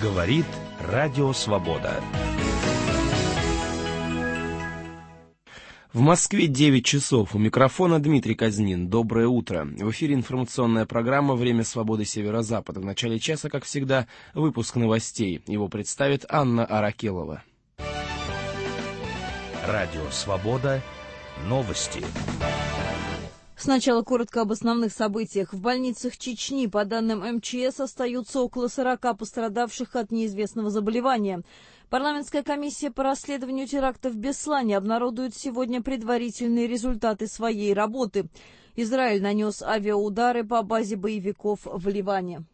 Говорит Радио Свобода. В Москве 9 часов. У микрофона Дмитрий Казнин. Доброе утро. В эфире информационная программа «Время свободы Северо-Запада». В начале часа, как всегда, выпуск новостей. Его представит Анна Аракелова. Радио Свобода. Новости. Сначала коротко об основных событиях. В больницах Чечни, по данным МЧС, остаются около 40 пострадавших от неизвестного заболевания. Парламентская комиссия по расследованию теракта в Беслане обнародует сегодня предварительные результаты своей работы. Израиль нанес авиаудары по базе боевиков в Ливане.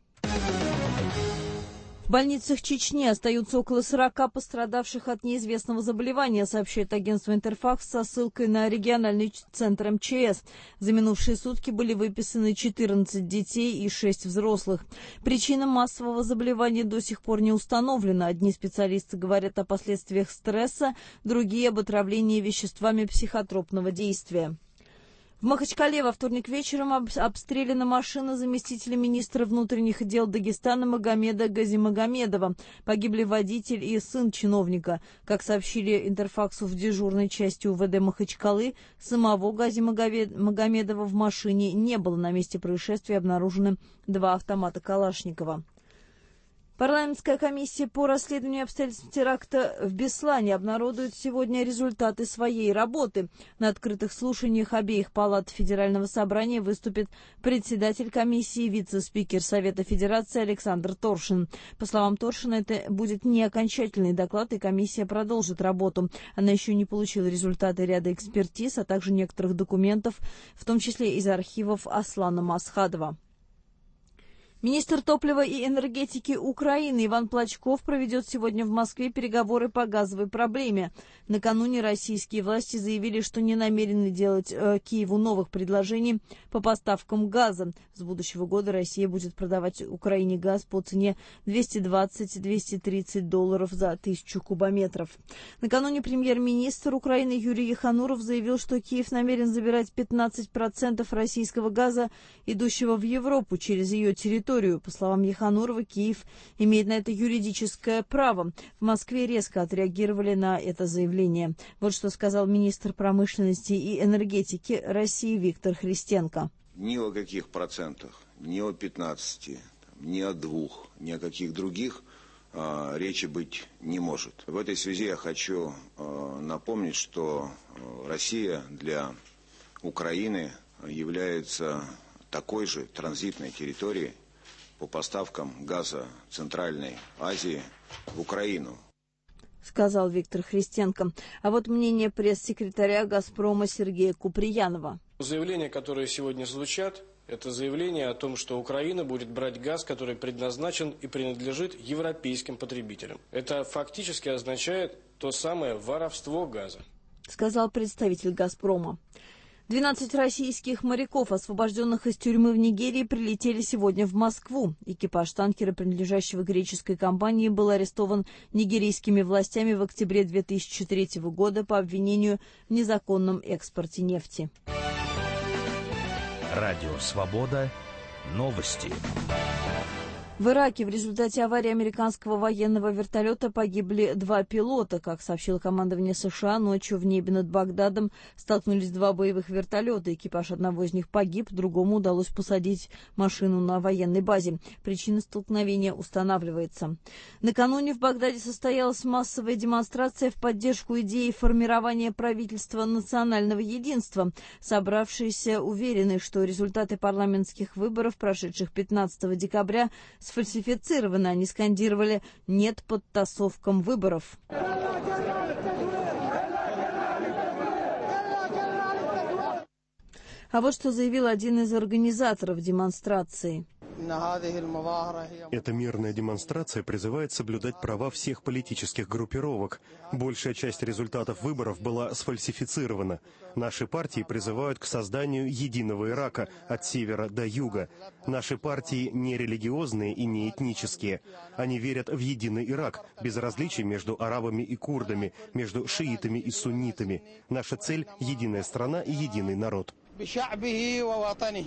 В больницах Чечни остаются около 40 пострадавших от неизвестного заболевания, сообщает агентство «Интерфакс» со ссылкой на региональный центр МЧС. За минувшие сутки были выписаны 14 детей и 6 взрослых. Причина массового заболевания до сих пор не установлена. Одни специалисты говорят о последствиях стресса, другие об отравлении веществами психотропного действия. В Махачкале во вторник вечером обстреляна машина заместителя министра внутренних дел Дагестана Магомеда Газимагомедова. Погибли водитель и сын чиновника. Как сообщили Интерфаксу в дежурной части УВД Махачкалы, самого Газимагомедова в машине не было. На месте происшествия обнаружены 2 автомата Калашникова. Парламентская комиссия по расследованию обстоятельств теракта в Беслане обнародует сегодня результаты своей работы. На открытых слушаниях обеих палат Федерального собрания выступит председатель комиссии, вице-спикер Совета Федерации Александр Торшин. По словам Торшина, это будет не окончательный доклад, и комиссия продолжит работу. Она еще не получила результаты ряда экспертиз, а также некоторых документов, в том числе из архивов Аслана Масхадова. Министр топлива и энергетики Украины Иван Плачков проведет сегодня в Москве переговоры по газовой проблеме. Накануне российские власти заявили, что не намерены делать Киеву новых предложений по поставкам газа. С будущего года Россия будет продавать Украине газ по цене $220-230 за 1000 кубометров. Накануне премьер-министр Украины Юрий Ехануров заявил, что Киев намерен забирать 15% российского газа, идущего в Европу через ее территорию. По словам Еханурова, Киев имеет на это юридическое право. В Москве резко отреагировали на это заявление. Вот что сказал министр промышленности и энергетики России Виктор Христенко. Ни о каких процентах, ни о 15, ни о 2, ни о каких других речи быть не может. В этой связи я хочу напомнить, что Россия для Украины является такой же транзитной территорией по поставкам газа Центральной Азии в Украину, сказал Виктор Христенко. А вот мнение пресс-секретаря «Газпрома» Сергея Куприянова. Заявления, которые сегодня звучат, это заявление о том, что Украина будет брать газ, который предназначен и принадлежит европейским потребителям. Это фактически означает то самое воровство газа, сказал представитель «Газпрома». 12 российских моряков, освобожденных из тюрьмы в Нигерии, прилетели сегодня в Москву. Экипаж танкера, принадлежащего греческой компании, был арестован нигерийскими властями в октябре 2003 года по обвинению в незаконном экспорте нефти. Радио Свобода. Новости. В Ираке в результате аварии американского военного вертолета погибли 2 пилота. Как сообщило командование США, ночью в небе над Багдадом столкнулись 2 боевых вертолета. Экипаж одного из них погиб, другому удалось посадить машину на военной базе. Причина столкновения устанавливается. Накануне в Багдаде состоялась массовая демонстрация в поддержку идеи формирования правительства национального единства. Собравшиеся уверены, что результаты парламентских выборов, прошедших 15 декабря, сфальсифицированы. Они скандировали «нет подтасовкам выборов». А вот что заявил один из организаторов демонстрации. Эта мирная демонстрация призывает соблюдать права всех политических группировок. Большая часть результатов выборов была сфальсифицирована. Наши партии призывают к созданию единого Ирака от севера до юга. Наши партии не религиозные и не этнические. Они верят в единый Ирак, без различий между арабами и курдами, между шиитами и суннитами. Наша цель — единая страна и единый народ.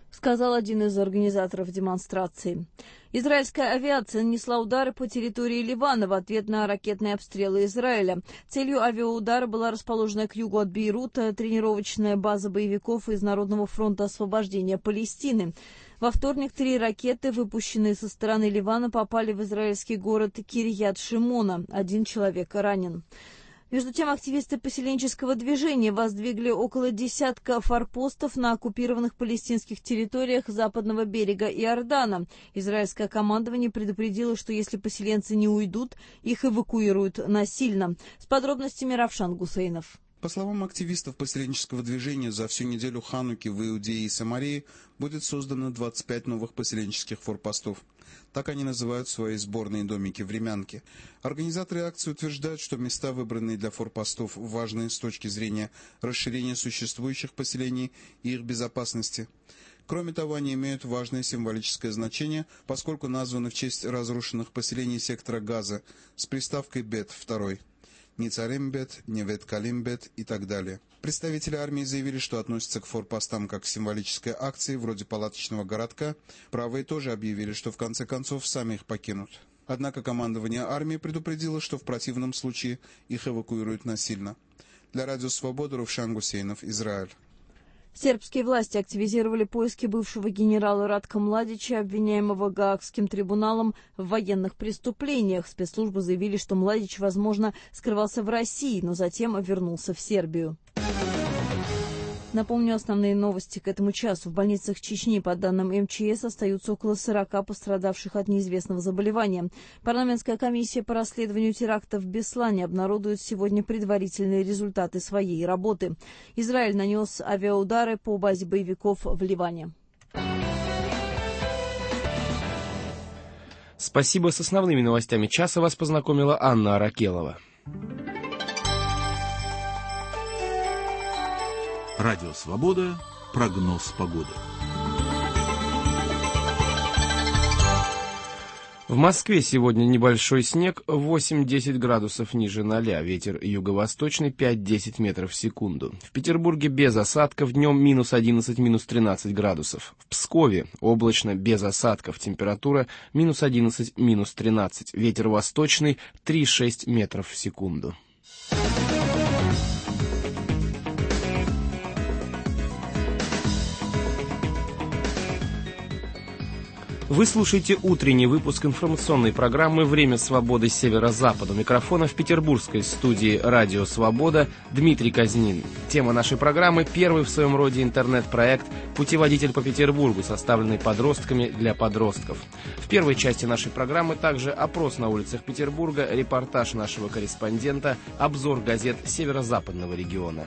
сказал один из организаторов демонстрации. Израильская авиация нанесла удары по территории Ливана в ответ на ракетные обстрелы Израиля. Целью авиаудара была расположенная к югу от Бейрута тренировочная база боевиков из Народного фронта освобождения Палестины. Во вторник 3 ракеты, выпущенные со стороны Ливана, попали в израильский город Кирьят-Шимона. 1 человек ранен. Между тем, активисты поселенческого движения воздвигли около десятка форпостов на оккупированных палестинских территориях западного берега Иордана. Израильское командование предупредило, что если поселенцы не уйдут, их эвакуируют насильно. С подробностями Равшан Гусейнов. По словам активистов поселенческого движения, за всю неделю Хануки в Иудее и Самарии будет создано 25 новых поселенческих форпостов. Так они называют свои сборные домики времянки. Организаторы акции утверждают, что места, выбранные для форпостов, важны с точки зрения расширения существующих поселений и их безопасности. Кроме того, они имеют важное символическое значение, поскольку названы в честь разрушенных поселений сектора Газа с приставкой «бет» второй. Ницаримбет, Неветкалимбет и так далее. Представители армии заявили, что относятся к форпостам как к символической акции, вроде палаточного городка. Правые тоже объявили, что в конце концов сами их покинут. Однако командование армии предупредило, что в противном случае их эвакуируют насильно. Для Радио Свобода Равшан Гусейнов, Израиль. Сербские власти активизировали поиски бывшего генерала Радка Младича, обвиняемого Гаагским трибуналом в военных преступлениях. Спецслужбы заявили, что Младич, возможно, скрывался в России, но затем вернулся в Сербию. Напомню основные новости к этому часу. В больницах Чечни, по данным МЧС, остаются около 40 пострадавших от неизвестного заболевания. Парламентская комиссия по расследованию терактов в Беслане обнародует сегодня предварительные результаты своей работы. Израиль нанес авиаудары по базе боевиков в Ливане. Спасибо. С основными новостями часа вас познакомила Анна Аракелова. Радио «Свобода». Прогноз погоды. В Москве сегодня небольшой снег, 8-10 градусов ниже 0, ветер юго-восточный 5-10 метров в секунду. В Петербурге без осадков, днем минус 11, минус 13 градусов. В Пскове облачно, без осадков, температура минус 11, минус 13, ветер восточный 3-6 метров в секунду. Вы слушаете утренний выпуск информационной программы «Время свободы северо-запада». У микрофона в петербургской студии «Радио Свобода» Дмитрий Казнин. Тема нашей программы – первый в своем роде интернет-проект «Путеводитель по Петербургу», составленный подростками для подростков. В первой части нашей программы также опрос на улицах Петербурга, репортаж нашего корреспондента, обзор газет северо-западного региона.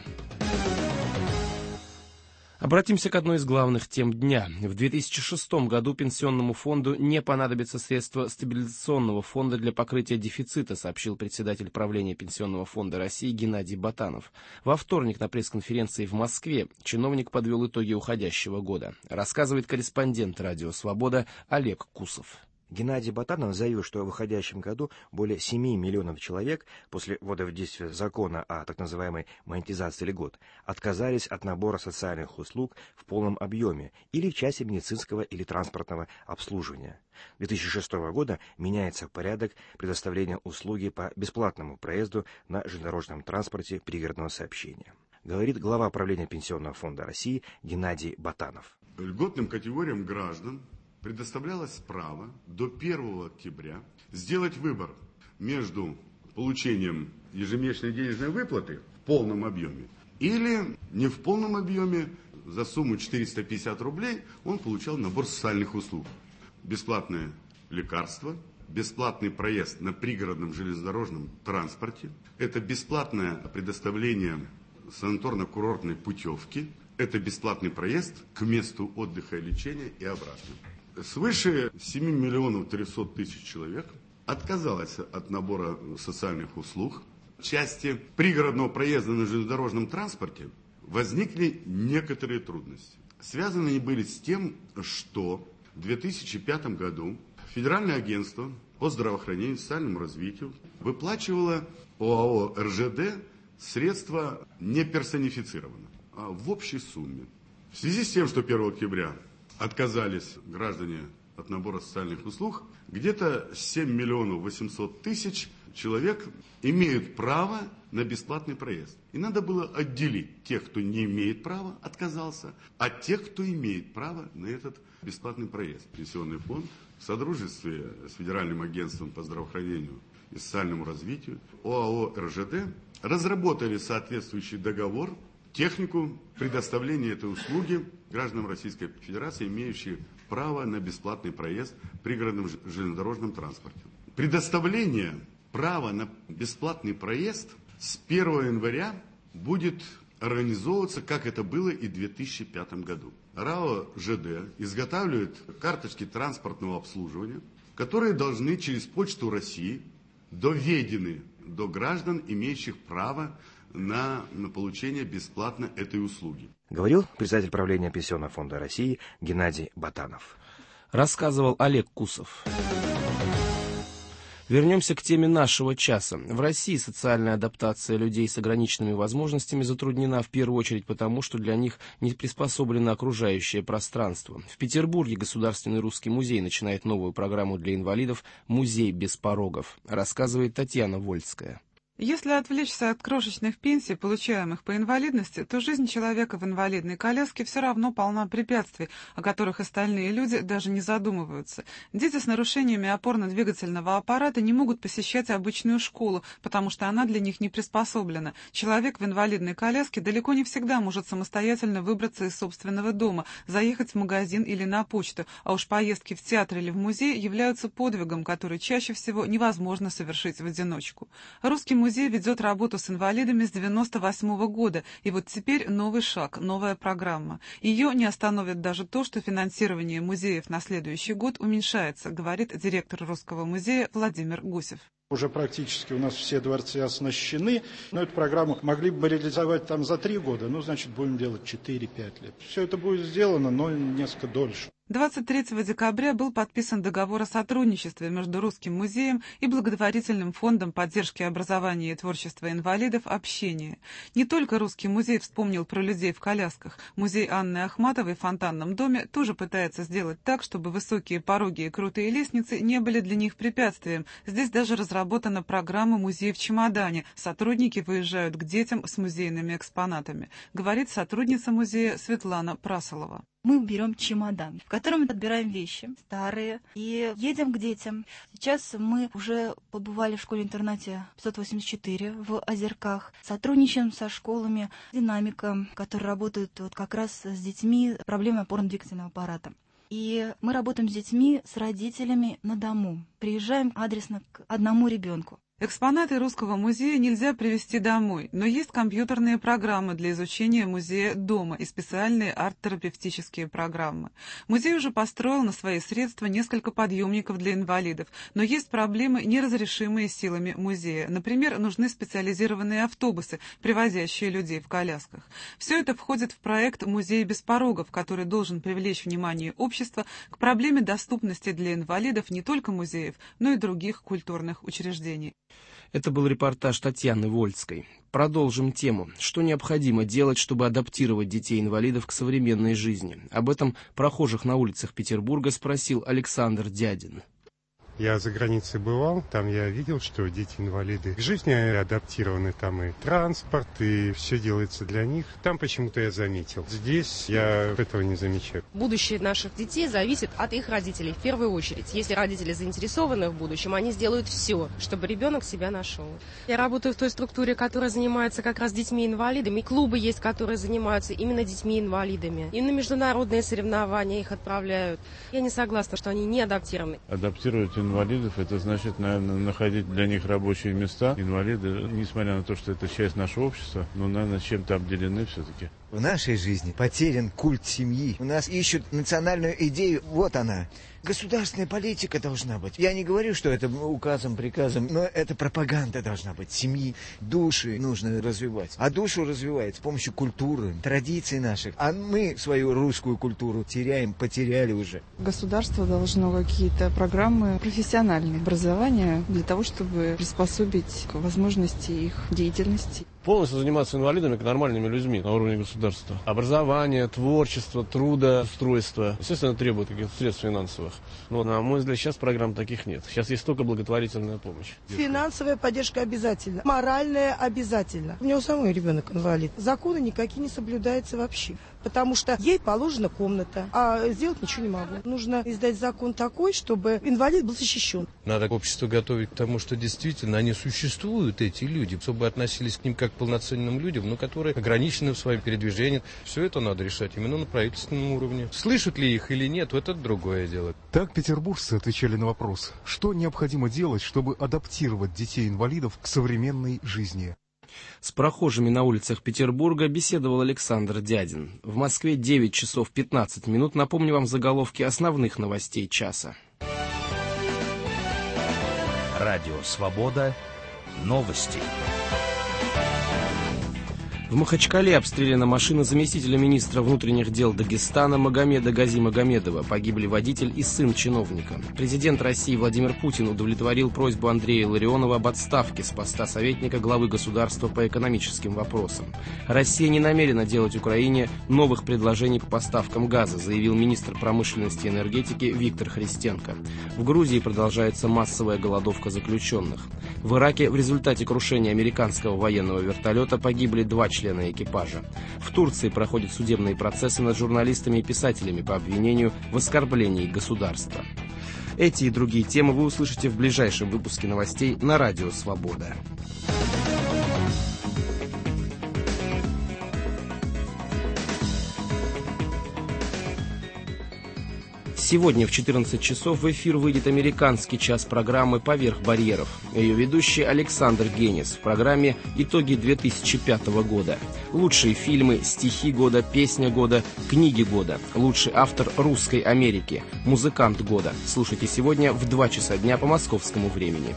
Обратимся к одной из главных тем дня. В 2006 году Пенсионному фонду не понадобятся средства стабилизационного фонда для покрытия дефицита, сообщил председатель правления Пенсионного фонда России Геннадий Ботанов. Во вторник на пресс-конференции в Москве чиновник подвел итоги уходящего года. Рассказывает корреспондент «Радио Свобода» Олег Кусов. Геннадий Ботанов заявил, что в выходящем году более 7 миллионов человек после ввода в действие закона о так называемой монетизации льгот отказались от набора социальных услуг в полном объеме или в части медицинского или транспортного обслуживания. С 2006 года меняется порядок предоставления услуги по бесплатному проезду на железнодорожном транспорте пригородного сообщения. Говорит глава правления Пенсионного фонда России Геннадий Ботанов. Льготным категориям граждан предоставлялось право до 1 октября сделать выбор между получением ежемесячной денежной выплаты в полном объеме или не в полном объеме. За сумму 450 рублей он получал набор социальных услуг. Бесплатное лекарство, бесплатный проезд на пригородном железнодорожном транспорте, это бесплатное предоставление санаторно-курортной путевки, это бесплатный проезд к месту отдыха и лечения и обратно. Свыше 7 миллионов 300 тысяч человек отказалось от набора социальных услуг. В части пригородного проезда на железнодорожном транспорте возникли некоторые трудности. Связаны они были с тем, что в 2005 году Федеральное агентство по здравоохранению и социальному развитию выплачивало ОАО РЖД средства не персонифицированно, а в общей сумме. В связи с тем, что 1 октября отказались граждане от набора социальных услуг, где-то 7 миллионов 800 тысяч человек имеют право на бесплатный проезд. И надо было отделить тех, кто не имеет права, отказался, от тех, кто имеет право на этот бесплатный проезд. Пенсионный фонд в содружестве с Федеральным агентством по здравоохранению и социальному развитию, ОАО «РЖД» разработали соответствующий договор, технику предоставления этой услуги гражданам Российской Федерации, имеющие право на бесплатный проезд в пригородном железнодорожном транспорте. Предоставление права на бесплатный проезд с 1 января будет организовываться, как это было и в 2005 году. РАО «ЖД» изготавливает карточки транспортного обслуживания, которые должны через Почту России доведены до граждан, имеющих право на получение бесплатно этой услуги. Говорил председатель правления Пенсионного фонда России Геннадий Батанов. Рассказывал Олег Кусов. Вернемся к теме нашего часа. В России социальная адаптация людей с ограниченными возможностями затруднена в первую очередь потому, что для них не приспособлено окружающее пространство. В Петербурге Государственный русский музей начинает новую программу для инвалидов «Музей без порогов», рассказывает Татьяна Вольская. Если отвлечься от крошечных пенсий, получаемых по инвалидности, то жизнь человека в инвалидной коляске все равно полна препятствий, о которых остальные люди даже не задумываются. Дети с нарушениями опорно-двигательного аппарата не могут посещать обычную школу, потому что она для них не приспособлена. Человек в инвалидной коляске далеко не всегда может самостоятельно выбраться из собственного дома, заехать в магазин или на почту, а уж поездки в театр или в музей являются подвигом, который чаще всего невозможно совершить в одиночку. Русский музей ведет работу с инвалидами с 1998 года, и вот теперь новый шаг, новая программа. Ее не остановит даже то, что финансирование музеев на следующий год уменьшается, говорит директор Русского музея Владимир Гусев. Уже практически у нас все дворцы оснащены, но эту программу могли бы реализовать там за 3 года, значит, будем делать 4-5 лет. Все это будет сделано, но несколько дольше. 23 декабря был подписан договор о сотрудничестве между Русским музеем и благотворительным фондом поддержки образования и творчества инвалидов «Общение». Не только Русский музей вспомнил про людей в колясках. Музей Анны Ахматовой в Фонтанном доме тоже пытается сделать так, чтобы высокие пороги и крутые лестницы не были для них препятствием. Здесь даже разработана программа «Музей в чемодане». Сотрудники выезжают к детям с музейными экспонатами, говорит сотрудница музея Светлана Прасолова. Мы берем чемодан, в котором отбираем вещи старые и едем к детям. Сейчас мы уже побывали в школе-интернате 584 в Озерках. Сотрудничаем со школами «Динамика», которые работают как раз с детьми с проблемой опорно-двигательного аппарата. И мы работаем с детьми, с родителями на дому. Приезжаем адресно к одному ребенку. Экспонаты Русского музея нельзя привезти домой, но есть компьютерные программы для изучения музея дома и специальные арт-терапевтические программы. Музей уже построил на свои средства несколько подъемников для инвалидов, но есть проблемы, неразрешимые силами музея. Например, нужны специализированные автобусы, привозящие людей в колясках. Все это входит в проект «Музей без порогов», который должен привлечь внимание общества к проблеме доступности для инвалидов не только музеев, но и других культурных учреждений. Это был репортаж Татьяны Вольской. Продолжим тему. Что необходимо делать, чтобы адаптировать детей-инвалидов к современной жизни? Об этом прохожих на улицах Петербурга спросил Александр Дядин. Я за границей бывал, там я видел, что дети-инвалиды к жизни адаптированы, там и транспорт, и все делается для них. Там почему-то я заметил. Здесь я этого не замечаю. Будущее наших детей зависит от их родителей в первую очередь. Если родители заинтересованы в будущем, они сделают все, чтобы ребенок себя нашел. Я работаю в той структуре, которая занимается как раз детьми-инвалидами. Клубы есть, которые занимаются именно детьми-инвалидами. И на международные соревнования их отправляют. Я не согласна, что они не адаптированы. Адаптировать инвалидов, это значит, наверное, находить для них рабочие места. Инвалиды, несмотря на то, что это часть нашего общества, но, наверное, чем-то обделены все-таки. В нашей жизни потерян культ семьи. У нас ищут национальную идею, вот она. Государственная политика должна быть. Я не говорю, что это указом, приказом, но это пропаганда должна быть. Семьи, души нужно развивать. А душу развивает с помощью культуры, традиций наших. А мы свою русскую культуру теряем, потеряли уже. Государство должно какие-то программы профессиональные образования для того, чтобы приспособить к возможности их деятельности. полностью заниматься инвалидами как нормальными людьми на уровне государства. Образование, творчество, трудоустройство, естественно, требует каких-то средств финансовых. Но, на мой взгляд, сейчас программ таких нет. Сейчас есть только благотворительная помощь. Финансовая поддержка обязательно, моральная обязательно. У него самой ребенок инвалид. Законы никакие не соблюдаются вообще. Потому что ей положена комната, а сделать ничего не могу. Нужно издать закон такой, чтобы инвалид был защищен. Надо общество готовить к тому, что действительно они существуют, эти люди, чтобы относились к ним как к полноценным людям, но которые ограничены в своем передвижении. Все это надо решать именно на правительственном уровне. Слышат ли их или нет, это другое дело. Так петербуржцы отвечали на вопрос, что необходимо делать, чтобы адаптировать детей-инвалидов к современной жизни. С прохожими на улицах Петербурга беседовал Александр Дядин. В Москве 9 часов 15 минут. Напомню вам заголовки основных новостей часа. Радио «Свобода». Новости. В Махачкале обстреляна машина заместителя министра внутренних дел Дагестана Магомеда Гази Магомедова. Погибли водитель и сын чиновника. Президент России Владимир Путин удовлетворил просьбу Андрея Илларионова об отставке с поста советника главы государства по экономическим вопросам. Россия не намерена делать Украине новых предложений по поставкам газа, заявил министр промышленности и энергетики Виктор Христенко. В Грузии продолжается массовая голодовка заключенных. В Ираке в результате крушения американского военного вертолета погибли 2 члена экипажа. В Турции проходят судебные процессы над журналистами и писателями по обвинению в оскорблении государства. Эти и другие темы вы услышите в ближайшем выпуске новостей на Радио «Свобода». Сегодня в 14 часов в эфир выйдет американский час программы «Поверх барьеров». Ее ведущий Александр Генис. В программе «Итоги 2005 года». Лучшие фильмы, стихи года, песня года, книги года. Лучший автор русской Америки, музыкант года. Слушайте сегодня в 2 часа дня по московскому времени.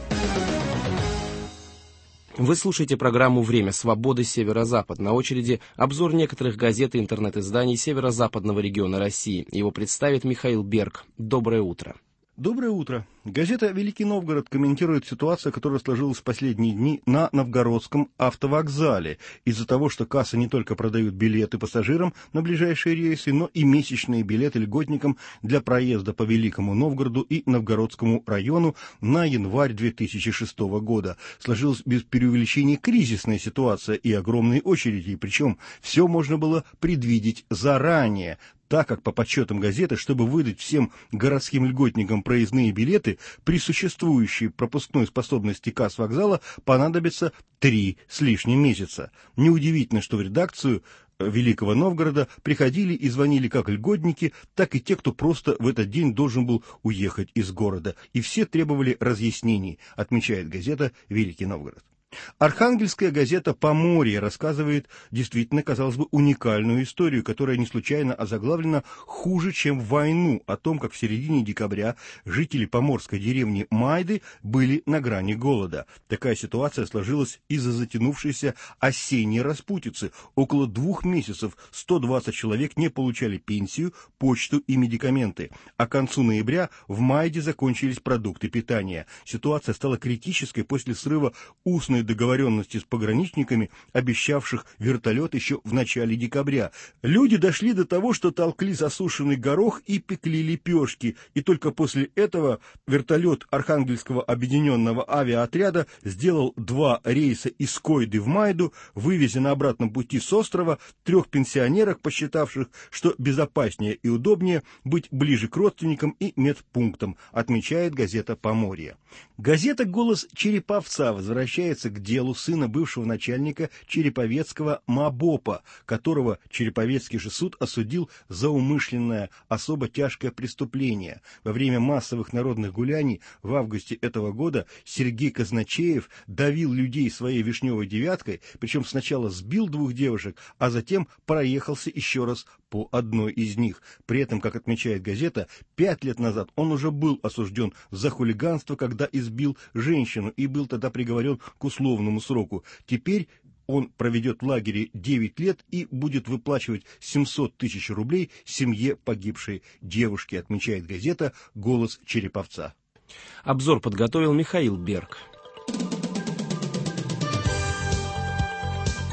Вы слушаете программу «Время свободы. Северо-Запад». На очереди обзор некоторых газет и интернет-изданий северо-западного региона России. Его представит Михаил Берг. Доброе утро. Доброе утро. Газета «Великий Новгород» комментирует ситуацию, которая сложилась в последние дни на Новгородском автовокзале. Из-за того, что кассы не только продают билеты пассажирам на ближайшие рейсы, но и месячные билеты льготникам для проезда по Великому Новгороду и Новгородскому району на январь 2006 года. Сложилась без преувеличения кризисная ситуация и огромные очереди, причем все можно было предвидеть заранее. Так как по подсчетам газеты, чтобы выдать всем городским льготникам проездные билеты, при существующей пропускной способности касс вокзала понадобится 3 с лишним месяца. Неудивительно, что в редакцию Великого Новгорода приходили и звонили как льготники, так и те, кто просто в этот день должен был уехать из города. И все требовали разъяснений, отмечает газета «Великий Новгород». Архангельская газета «Поморье» рассказывает действительно, казалось бы, уникальную историю, которая не случайно озаглавлена «Хуже, чем в войну», о том, как в середине декабря жители поморской деревни Майды были на грани голода. Такая ситуация сложилась из-за затянувшейся осенней распутицы. Около 2 месяцев 120 человек не получали пенсию, почту и медикаменты. А к концу ноября в Майде закончились продукты питания. Ситуация стала критической после срыва устной договоренности с пограничниками, обещавших вертолет еще в начале декабря. Люди дошли до того, что толкли засушенный горох и пекли лепешки, и только после этого вертолет Архангельского объединенного авиаотряда сделал 2 рейса из Койды в Майду, вывезя на обратном пути с острова 3 пенсионерок, посчитавших, что безопаснее и удобнее быть ближе к родственникам и медпунктам, отмечает газета «Поморье». Газета «Голос Череповца» возвращается к делу сына бывшего начальника Череповецкого МАБОПа, которого Череповецкий же суд осудил за умышленное, особо тяжкое преступление. Во время массовых народных гуляний в августе этого года Сергей Казначеев давил людей своей вишневой девяткой, причем сначала сбил 2 девушек, а затем проехался еще раз по одной из них. При этом, как отмечает газета, 5 лет назад он уже был осужден за хулиганство, когда избил женщину, и был тогда приговорен к условному сроку. Теперь он проведет в лагере 9 лет и будет выплачивать 700 тысяч рублей семье погибшей девушки, отмечает газета «Голос Череповца». Обзор подготовил Михаил Берг.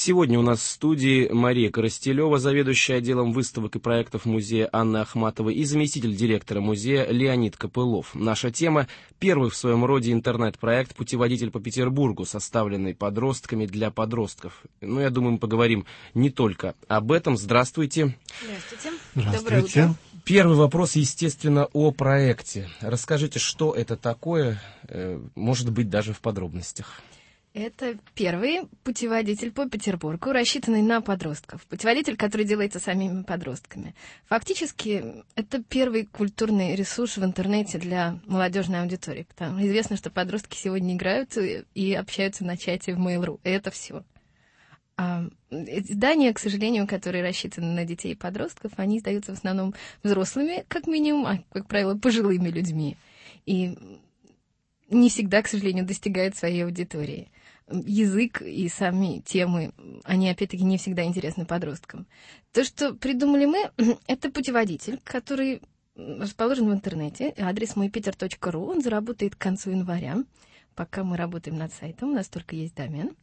Сегодня у нас в студии Мария Коростелева, заведующая отделом выставок и проектов музея Анна Ахматова, и заместитель директора музея Леонид Копылов. Наша тема – первый в своем роде интернет-проект «Путеводитель по Петербургу», составленный подростками для подростков. Но я думаю, мы поговорим не только об этом. Здравствуйте. Здравствуйте. Здравствуйте. Доброе утро. Первый вопрос, естественно, о проекте. Расскажите, что это такое, может быть, даже в подробностях. Это первый путеводитель по Петербургу, рассчитанный на подростков. Путеводитель, который делается самими подростками. Фактически, это первый культурный ресурс в интернете для молодежной аудитории. Потому что известно, что подростки сегодня играют и общаются на чате в Mail.ru. И это все. Издания, к сожалению, которые рассчитаны на детей и подростков, они издаются в основном взрослыми, как минимум, а, как правило, пожилыми людьми. И не всегда, к сожалению, достигают своей аудитории. Язык и сами темы, они, опять-таки, не всегда интересны подросткам. То, что придумали мы, это путеводитель, который расположен в интернете. Адрес moypeter.ru, он заработает к концу января. Пока мы работаем над сайтом, у нас только есть домен.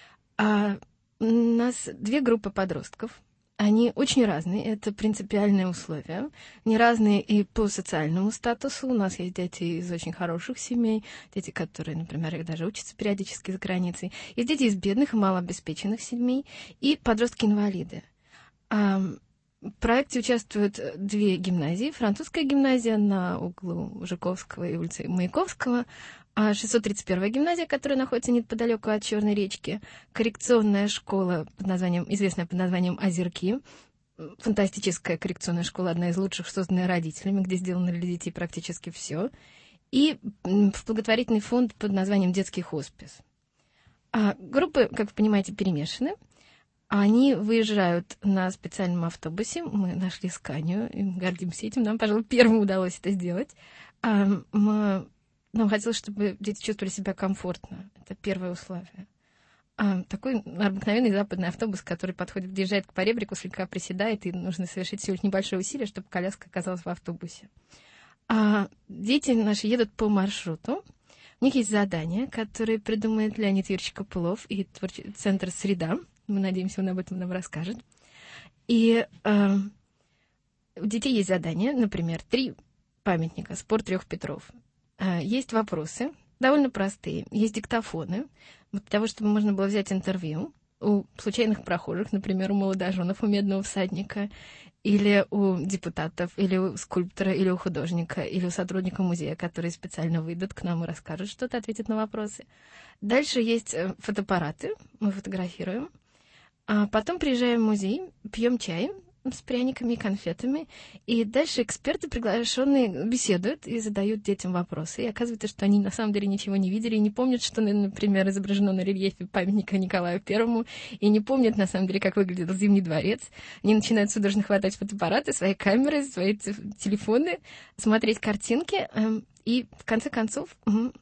У нас две группы подростков. Они очень разные, это принципиальные условия. Они разные и по социальному статусу. У нас есть дети из очень хороших семей, дети, которые, например, даже учатся периодически за границей. Есть дети из бедных и малообеспеченных семей, и подростки-инвалиды. В проекте участвуют две гимназии. Французская гимназия на углу Жуковского и улицы Маяковского, 631-я гимназия, которая находится неподалеку от Черной речки, коррекционная школа, известная под названием «Озерки», фантастическая коррекционная школа, одна из лучших, созданная родителями, где сделано для детей практически все, и благотворительный фонд под названием «Детский хоспис». Группы, как вы понимаете, перемешаны. Они выезжают на специальном автобусе. Мы нашли Сканию и гордимся этим. Нам, пожалуй, первым удалось это сделать. Нам хотелось, чтобы дети чувствовали себя комфортно. Это первое условие. Такой обыкновенный западный автобус, который подъезжает к поребрику, слегка приседает, и нужно совершить всего лишь небольшое усилие, чтобы коляска оказалась в автобусе. Дети наши едут по маршруту. У них есть задания, которые придумает Леонид Юрьевич Копылов и Центр «Среда». Мы надеемся, он об этом нам расскажет. И у детей есть задания, например, 3 памятника, спор 3 Петров. Есть вопросы, довольно простые. Есть диктофоны, для того, чтобы можно было взять интервью у случайных прохожих, например, у молодоженов, у Медного всадника, или у депутатов, или у скульптора, или у художника, или у сотрудника музея, которые специально выйдут к нам и расскажут что-то, ответят на вопросы. Дальше есть фотоаппараты, мы фотографируем. А потом приезжаем в музей, пьем чай с пряниками и конфетами, и дальше эксперты, приглашенные, беседуют и задают детям вопросы. И оказывается, что они на самом деле ничего не видели и не помнят, что, например, изображено на рельефе памятника Николаю Первому, и не помнят, на самом деле, как выглядел Зимний дворец. Они начинают судорожно хватать фотоаппараты, свои камеры, свои телефоны, смотреть картинки, и в конце концов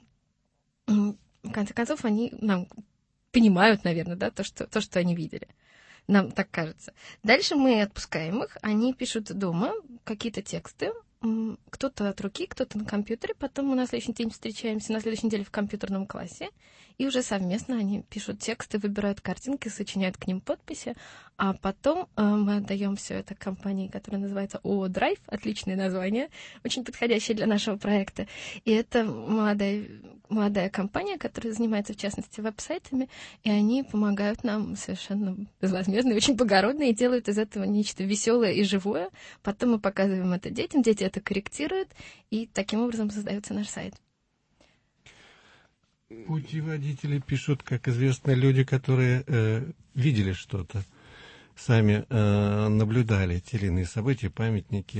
они нам понимают, наверное, да, то, что они видели. Нам так кажется. Дальше мы отпускаем их, они пишут дома какие-то тексты, кто-то от руки, кто-то на компьютере, потом мы на следующий день встречаемся, на следующей неделе в компьютерном классе, и уже совместно они пишут тексты, выбирают картинки, сочиняют к ним подписи, а потом мы отдаем все это компании, которая называется ООО «Драйв», отличное название, очень подходящее для нашего проекта, и это молодая компания, которая занимается, в частности, веб-сайтами, и они помогают нам совершенно безвозмездно и очень благородно, и делают из этого нечто веселое и живое. Потом мы показываем это детям, дети это корректируют, и таким образом создается наш сайт. Путеводители пишут, как известно, люди, которые видели что-то, сами наблюдали те или иные события, памятники,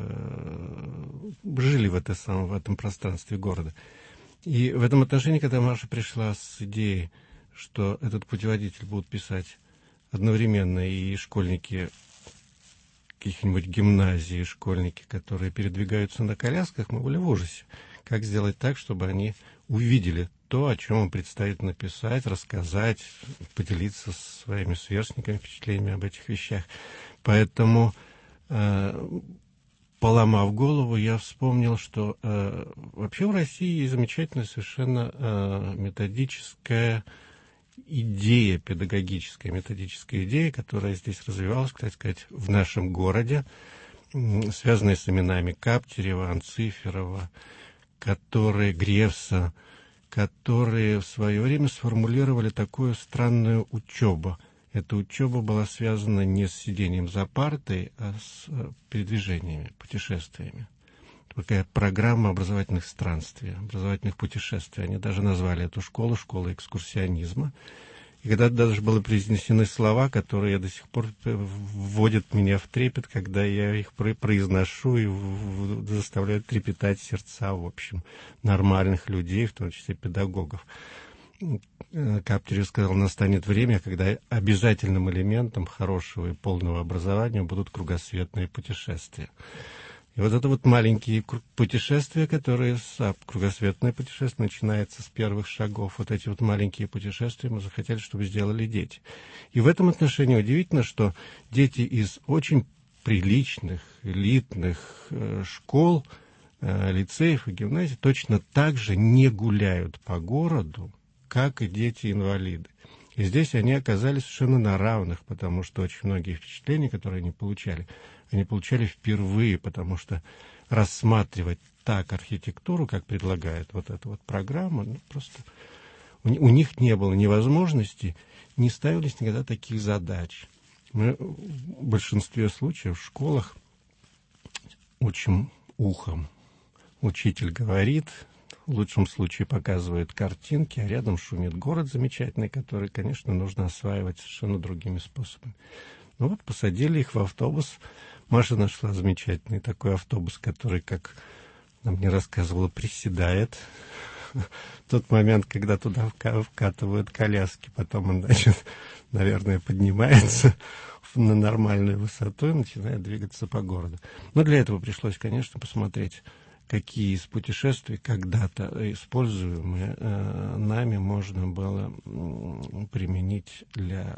жили в этом пространстве города. И в этом отношении, когда Маша пришла с идеей, что этот путеводитель будут писать одновременно и школьники каких-нибудь гимназий, школьники, которые передвигаются на колясках, мы были в ужасе. Как сделать так, чтобы они увидели то, о чем им предстоит написать, рассказать, поделиться со своими сверстниками впечатлениями об этих вещах. Поэтому, поломав голову, я вспомнил, что вообще в России есть замечательная совершенно методическая идея педагогическая, методическая идея, которая здесь развивалась, кстати сказать, в нашем городе, связанная с именами Каптерева, Анциферова, Гревса, которые в свое время сформулировали такую странную учебу. Эта учеба была связана не с сидением за партой, а с передвижениями, путешествиями. Такая программа образовательных странствий, образовательных путешествий. Они даже назвали эту школу «Школа экскурсионизма». И когда даже были произнесены слова, которые до сих пор вводят меня в трепет, когда я их произношу и заставляют трепетать сердца, в общем, нормальных людей, в том числе педагогов. Каптерев сказал, настанет время, когда обязательным элементом хорошего и полного образования будут кругосветные путешествия. И вот это вот маленькие путешествия, кругосветное путешествие начинается с первых шагов. Вот эти вот маленькие путешествия мы захотели, чтобы сделали дети. И в этом отношении удивительно, что дети из очень приличных, элитных школ, лицеев и гимназий точно так же не гуляют по городу, как и дети-инвалиды. И здесь они оказались совершенно на равных, потому что очень многие впечатления, которые они получали впервые, потому что рассматривать так архитектуру, как предлагает вот эта вот программа, просто у них не было ни возможности, не ставились никогда таких задач. Мы в большинстве случаев в школах учим ухом. Учитель говорит, в лучшем случае показывает картинки, а рядом шумит город замечательный, который, конечно, нужно осваивать совершенно другими способами. Ну вот, посадили их в автобус. Маша нашла замечательный такой автобус, который, как нам не рассказывала, приседает. В тот момент, когда туда вкатывают коляски, потом он, наверное, поднимается на нормальную высоту и начинает двигаться по городу. Но для этого пришлось, конечно, посмотреть, какие из путешествий когда-то используемые нами можно было применить для...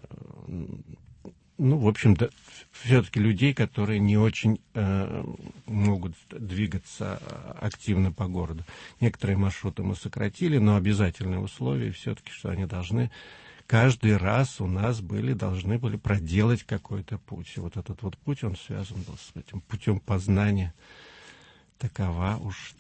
в общем-то, все-таки людей, которые не очень могут двигаться активно по городу. Некоторые маршруты мы сократили, но обязательное условие все-таки, что они должны каждый раз должны были проделать какой-то путь. И вот этот вот путь, он связан был с этим путем познания. Такого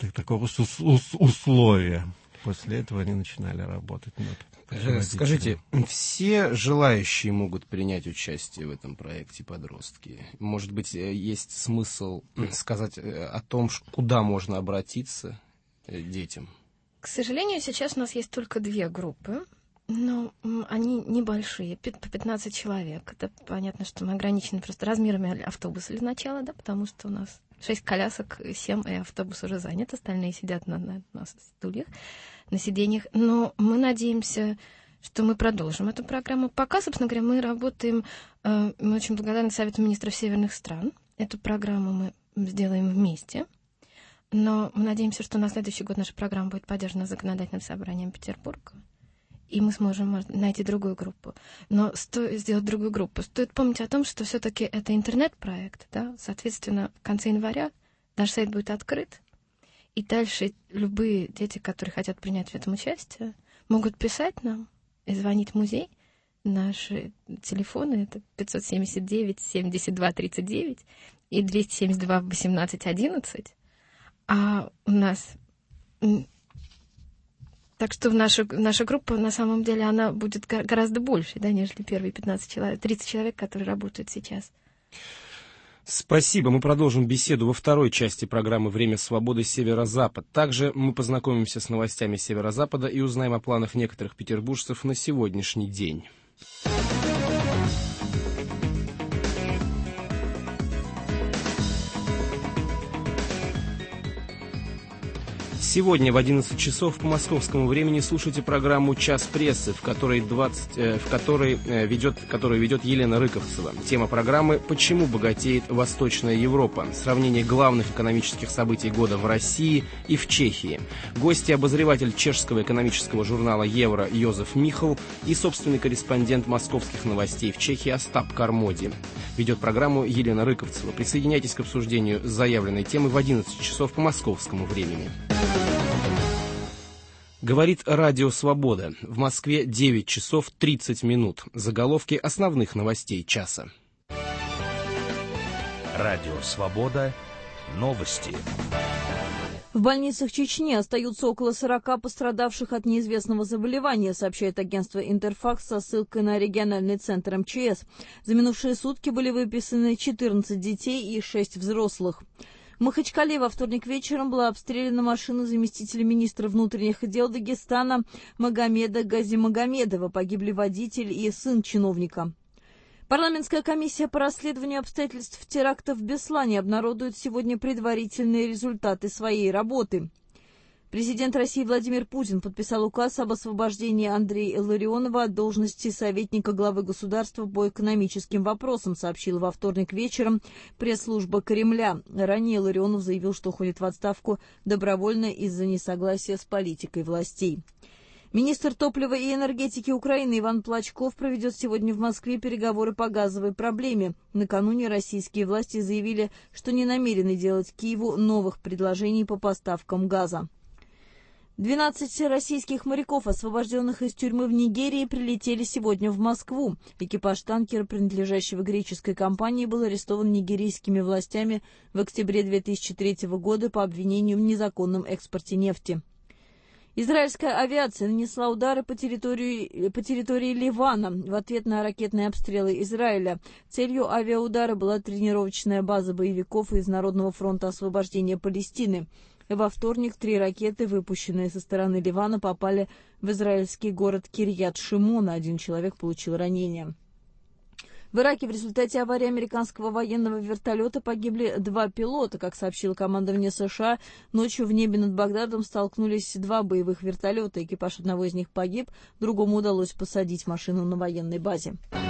условия. После этого они начинали работать над... Скажите, все желающие могут принять участие в этом проекте подростки? Может быть, есть смысл сказать о том, куда можно обратиться детям? К сожалению, сейчас у нас есть только 2 группы, но они небольшие, по 15 человек. Это понятно, что мы ограничены просто размерами автобуса для начала, да, потому что у нас 6 колясок, 7, и автобус уже занят, остальные сидят на стульях, на сиденьях. Но мы надеемся, что мы продолжим эту программу. Пока, собственно говоря, мы работаем, мы очень благодарны Совету министров северных стран. Эту программу мы сделаем вместе. Но мы надеемся, что на следующий год наша программа будет поддержана законодательным собранием Петербурга. И мы сможем найти другую группу. Но сделать другую группу. Стоит помнить о том, что все-таки это интернет-проект, да? Соответственно, в конце января наш сайт будет открыт. И дальше любые дети, которые хотят принять в этом участие, могут писать нам и звонить в музей. Наши телефоны — это 579-72-39 и 272-18-11. А у нас... Так что наша группа, на самом деле, она будет гораздо больше, да, нежели первые 15 человек, 30 человек, которые работают сейчас. Спасибо. Мы продолжим беседу во второй части программы «Время свободы. Северо-Запад». Также мы познакомимся с новостями Северо-Запада и узнаем о планах некоторых петербуржцев на сегодняшний день. Сегодня в 11 часов по московскому времени слушайте программу «Час прессы», которую ведет Елена Рыковцева. Тема программы «Почему богатеет Восточная Европа?» Сравнение главных экономических событий года в России и в Чехии. Гости — обозреватель чешского экономического журнала «Евро» Йозеф Михал и собственный корреспондент московских новостей в Чехии Остап Кармоди. Ведет программу Елена Рыковцева. Присоединяйтесь к обсуждению заявленной темы в 11 часов по московскому времени. Говорит Радио Свобода. В Москве 9 часов 30 минут. Заголовки основных новостей часа. Радио Свобода. Новости. В больницах Чечни остаются около 40 пострадавших от неизвестного заболевания, сообщает агентство «Интерфакс» со ссылкой на региональный центр МЧС. За минувшие сутки были выписаны 14 детей и 6 взрослых. В Махачкале во вторник вечером была обстреляна машина заместителя министра внутренних дел Дагестана Магомеда Газимагомедова. Погибли водитель и сын чиновника. Парламентская комиссия по расследованию обстоятельств теракта в Беслане обнародует сегодня предварительные результаты своей работы. Президент России Владимир Путин подписал указ об освобождении Андрея Илларионова от должности советника главы государства по экономическим вопросам, сообщил во вторник вечером пресс-служба Кремля. Ранее Илларионов заявил, что уходит в отставку добровольно из-за несогласия с политикой властей. Министр топлива и энергетики Украины Иван Плачков проведет сегодня в Москве переговоры по газовой проблеме. Накануне российские власти заявили, что не намерены делать Киеву новых предложений по поставкам газа. 12 российских моряков, освобожденных из тюрьмы в Нигерии, прилетели сегодня в Москву. Экипаж танкера, принадлежащего греческой компании, был арестован нигерийскими властями в октябре 2003 года по обвинению в незаконном экспорте нефти. Израильская авиация нанесла удары по территории Ливана в ответ на ракетные обстрелы Израиля. Целью авиаудара была тренировочная база боевиков из Народного фронта освобождения Палестины. Во вторник 3 ракеты, выпущенные со стороны Ливана, попали в израильский город Кирьят-Шимон. 1 человек получил ранение. В Ираке в результате аварии американского военного вертолета погибли 2 пилота. Как сообщило командование США, ночью в небе над Багдадом столкнулись 2 боевых вертолета. Экипаж одного из них погиб, другому удалось посадить машину на военной базе.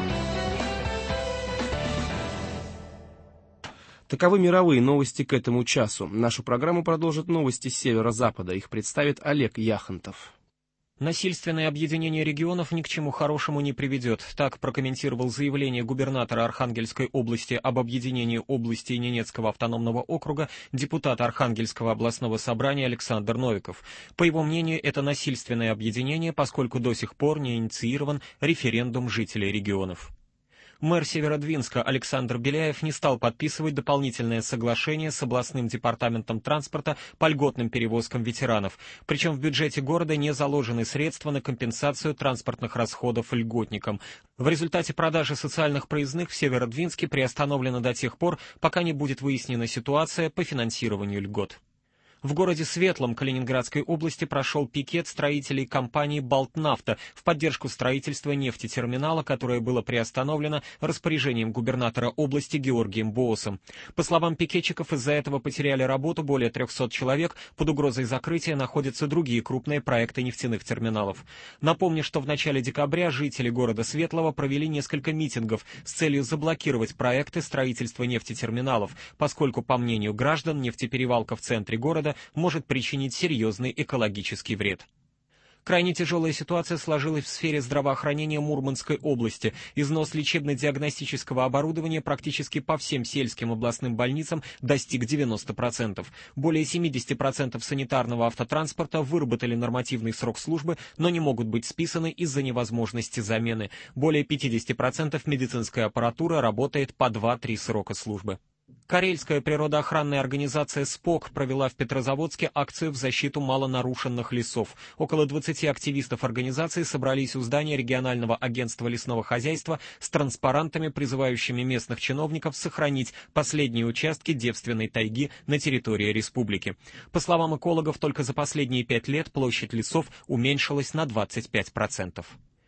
Таковы мировые новости к этому часу. Нашу программу продолжат новости с северо-запада. Их представит Олег Яхонтов. Насильственное объединение регионов ни к чему хорошему не приведет. Так прокомментировал заявление губернатора Архангельской области об объединении области Ненецкого автономного округа депутат Архангельского областного собрания Александр Новиков. По его мнению, это насильственное объединение, поскольку до сих пор не инициирован референдум жителей регионов. Мэр Северодвинска Александр Беляев не стал подписывать дополнительное соглашение с областным департаментом транспорта по льготным перевозкам ветеранов. Причем в бюджете города не заложены средства на компенсацию транспортных расходов льготникам. В результате продажи социальных проездных в Северодвинске приостановлена до тех пор, пока не будет выяснена ситуация по финансированию льгот. В городе Светлом Калининградской области прошел пикет строителей компании «Балтнафта» в поддержку строительства нефтетерминала, которое было приостановлено распоряжением губернатора области Георгием Боосом. По словам пикетчиков, из-за этого потеряли работу более 300 человек, под угрозой закрытия находятся другие крупные проекты нефтяных терминалов. Напомню, что в начале декабря жители города Светлого провели несколько митингов с целью заблокировать проекты строительства нефтетерминалов, поскольку, по мнению граждан, нефтеперевалка в центре города может причинить серьезный экологический вред. Крайне тяжелая ситуация сложилась в сфере здравоохранения Мурманской области. Износ лечебно-диагностического оборудования практически по всем сельским областным больницам достиг 90%. Более 70% санитарного автотранспорта выработали нормативный срок службы, но не могут быть списаны из-за невозможности замены. Более 50% медицинской аппаратуры работает по 2-3 срока службы. Карельская природоохранная организация «СПОК» провела в Петрозаводске акцию в защиту малонарушенных лесов. Около 20 активистов организации собрались у здания регионального агентства лесного хозяйства с транспарантами, призывающими местных чиновников сохранить последние участки девственной тайги на территории республики. По словам экологов, только за последние 5 лет площадь лесов уменьшилась на 25%.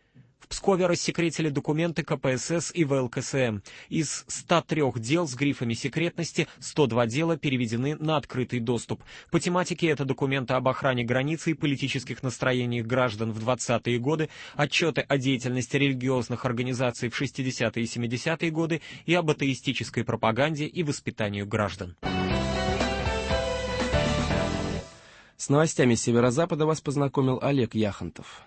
В Пскове рассекретили документы КПСС и ВЛКСМ. Из 103 дел с грифами секретности 102 дела переведены на открытый доступ. По тематике это документы об охране границы и политических настроениях граждан в 20-е годы, отчеты о деятельности религиозных организаций в 60-е и 70-е годы и об атеистической пропаганде и воспитанию граждан. С новостями Северо-Запада вас познакомил Олег Яхонтов.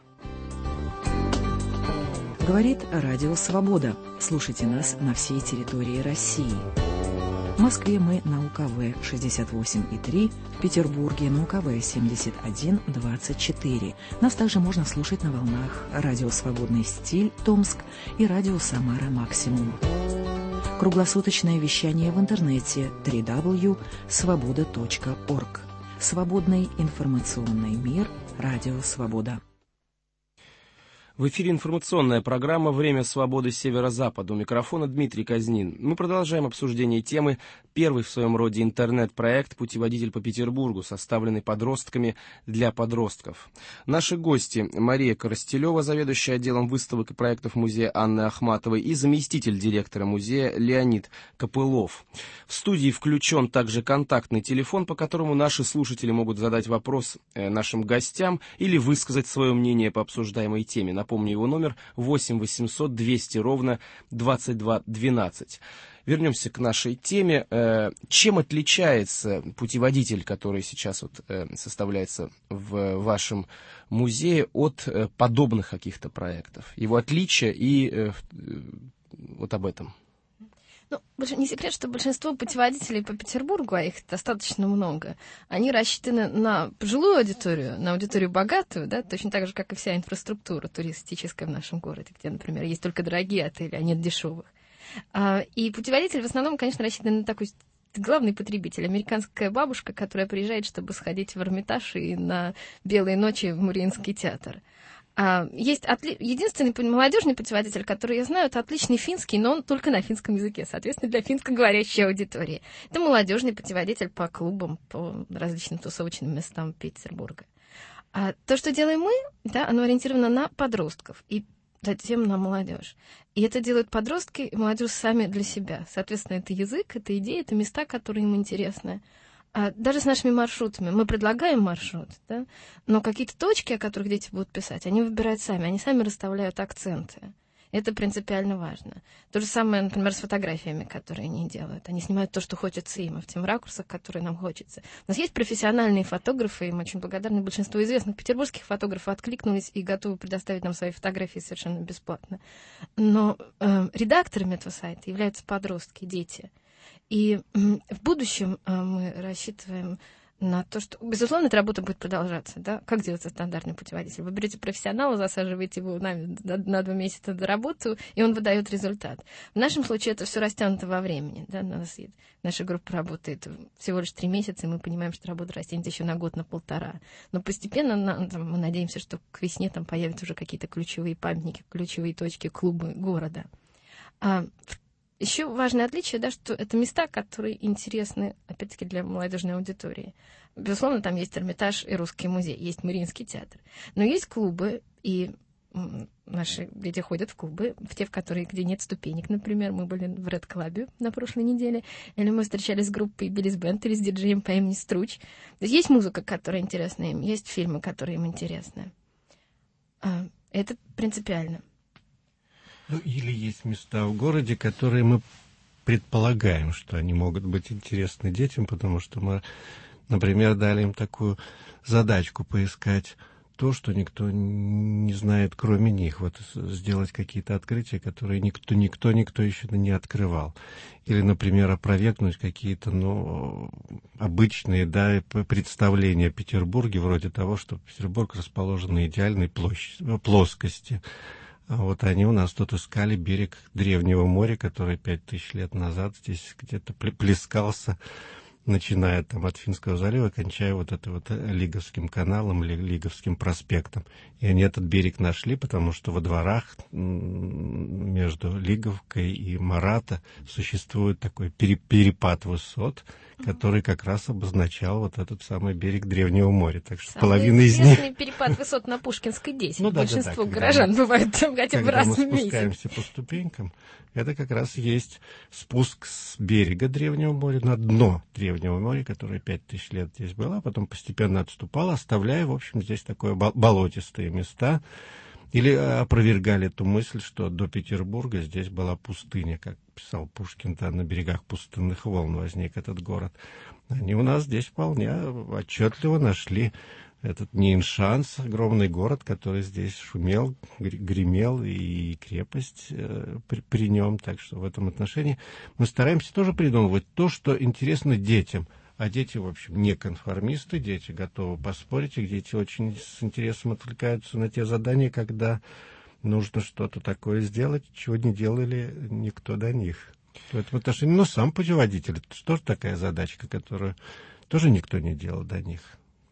Говорит Радио Свобода. Слушайте нас на всей территории России. Москве мы на УКВ 68,3, в Петербурге на УКВ 71,24. Нас также можно слушать на волнах радио «Свободный стиль» Томск и радио «Самара Максимум». Круглосуточное вещание в интернете www.svoboda.org. Свободный информационный мир. Радио «Свобода». В эфире информационная программа «Время свободы Северо-Запада». У микрофона Дмитрий Казнин. Мы продолжаем обсуждение темы «Первый в своем роде интернет-проект «Путеводитель по Петербургу», составленный подростками для подростков». Наши гости — Мария Коростелева, заведующая отделом выставок и проектов музея Анны Ахматовой, и заместитель директора музея Леонид Копылов. В студии включен также контактный телефон, по которому наши слушатели могут задать вопрос нашим гостям или высказать свое мнение по обсуждаемой теме. Напомню, его номер 8 800 200 ровно 2212. Вернемся к нашей теме. Чем отличается путеводитель, который сейчас составляется в вашем музее, от подобных каких-то проектов? Его отличия и вот об этом. Ну, не секрет, что большинство путеводителей по Петербургу, а их достаточно много, они рассчитаны на пожилую аудиторию, на аудиторию богатую, да, точно так же, как и вся инфраструктура туристическая в нашем городе, где, например, есть только дорогие отели, а нет дешевых. И путеводитель в основном, конечно, рассчитан на такой главный потребитель, американская бабушка, которая приезжает, чтобы сходить в Эрмитаж и на белые ночи в Мариинский театр. Есть единственный молодежный путеводитель, который я знаю, это отличный финский, но он только на финском языке, соответственно, для финскоговорящей аудитории. Это молодежный путеводитель по клубам, по различным тусовочным местам Петербурга. А то, что делаем мы, да, оно ориентировано на подростков и затем на молодежь. И это делают подростки и молодежь сами для себя. Соответственно, это язык, это идеи, это места, которые им интересны. Даже с нашими маршрутами. Мы предлагаем маршрут, да? Но какие-то точки, о которых дети будут писать, они выбирают сами, они сами расставляют акценты. Это принципиально важно. То же самое, например, с фотографиями, которые они делают. Они снимают то, что хочется им, в тем ракурсах, которые нам хочется. У нас есть профессиональные фотографы, им очень благодарны. Большинство известных петербургских фотографов откликнулись и готовы предоставить нам свои фотографии совершенно бесплатно. Но редакторами этого сайта являются подростки, дети. И в будущем мы рассчитываем на то, что, безусловно, эта работа будет продолжаться. Да? Как делается стандартный путеводитель? Вы берете профессионала, засаживаете его на 2 месяца до работы, и он выдает результат. В нашем случае это все растянуто во времени. Да? Наша группа работает всего лишь 3 месяца, и мы понимаем, что работа растянется еще на год, на 1,5. Но постепенно мы надеемся, что к весне там появятся уже какие-то ключевые памятники, ключевые точки, клубы города. Еще важное отличие, да, что это места, которые интересны, опять-таки, для молодежной аудитории. Безусловно, там есть Эрмитаж и Русский музей, есть Мариинский театр. Но есть клубы, и наши дети ходят в клубы, в те, где нет ступенек, например. Мы были в Ред Клабе на прошлой неделе, или мы встречались с группой Биллис Бенд или с диджеем по имени Струч. То есть музыка, которая интересна им, есть фильмы, которые им интересны. Это принципиально. Ну, или есть места в городе, которые мы предполагаем, что они могут быть интересны детям, потому что мы, например, дали им такую задачку поискать то, что никто не знает, кроме них. Вот сделать какие-то открытия, которые никто еще не открывал. Или, например, опровергнуть какие-то, обычные, да, представления о Петербурге, вроде того, что Петербург расположен на идеальной плоскости. А вот они у нас тут искали берег Древнего моря, который 5000 лет назад здесь где-то плескался, начиная там от Финского залива, кончая вот Лиговским каналом или Лиговским проспектом. И они этот берег нашли, потому что во дворах между Лиговкой и Марата существует такой перепад высот, который как раз обозначал вот этот самый берег Древнего моря. Так что половина из них... Самый перепад высот на Пушкинской 10. Большинство горожан бывает там хотя бы раз в месяц. Когда мы спускаемся по ступенькам, это как раз есть спуск с берега Древнего моря на дно Древнего моря, которое 5000 лет здесь было, а потом постепенно отступало, оставляя, в общем, здесь такое болотистые места. Или опровергали эту мысль, что до Петербурга здесь была пустыня, как писал Пушкин, да, на берегах пустынных волн возник этот город. Они у нас здесь вполне отчетливо нашли этот Ниншанс, огромный город, который здесь шумел, гремел, и крепость при нем. Так что в этом отношении мы стараемся тоже придумывать то, что интересно детям. А дети, в общем, не конформисты, дети готовы поспорить, и дети очень с интересом отвлекаются на те задания, когда нужно что-то такое сделать, чего не делали никто до них. В этом отношении, ну, сам путеводитель, это тоже такая задачка, которую тоже никто не делал до них.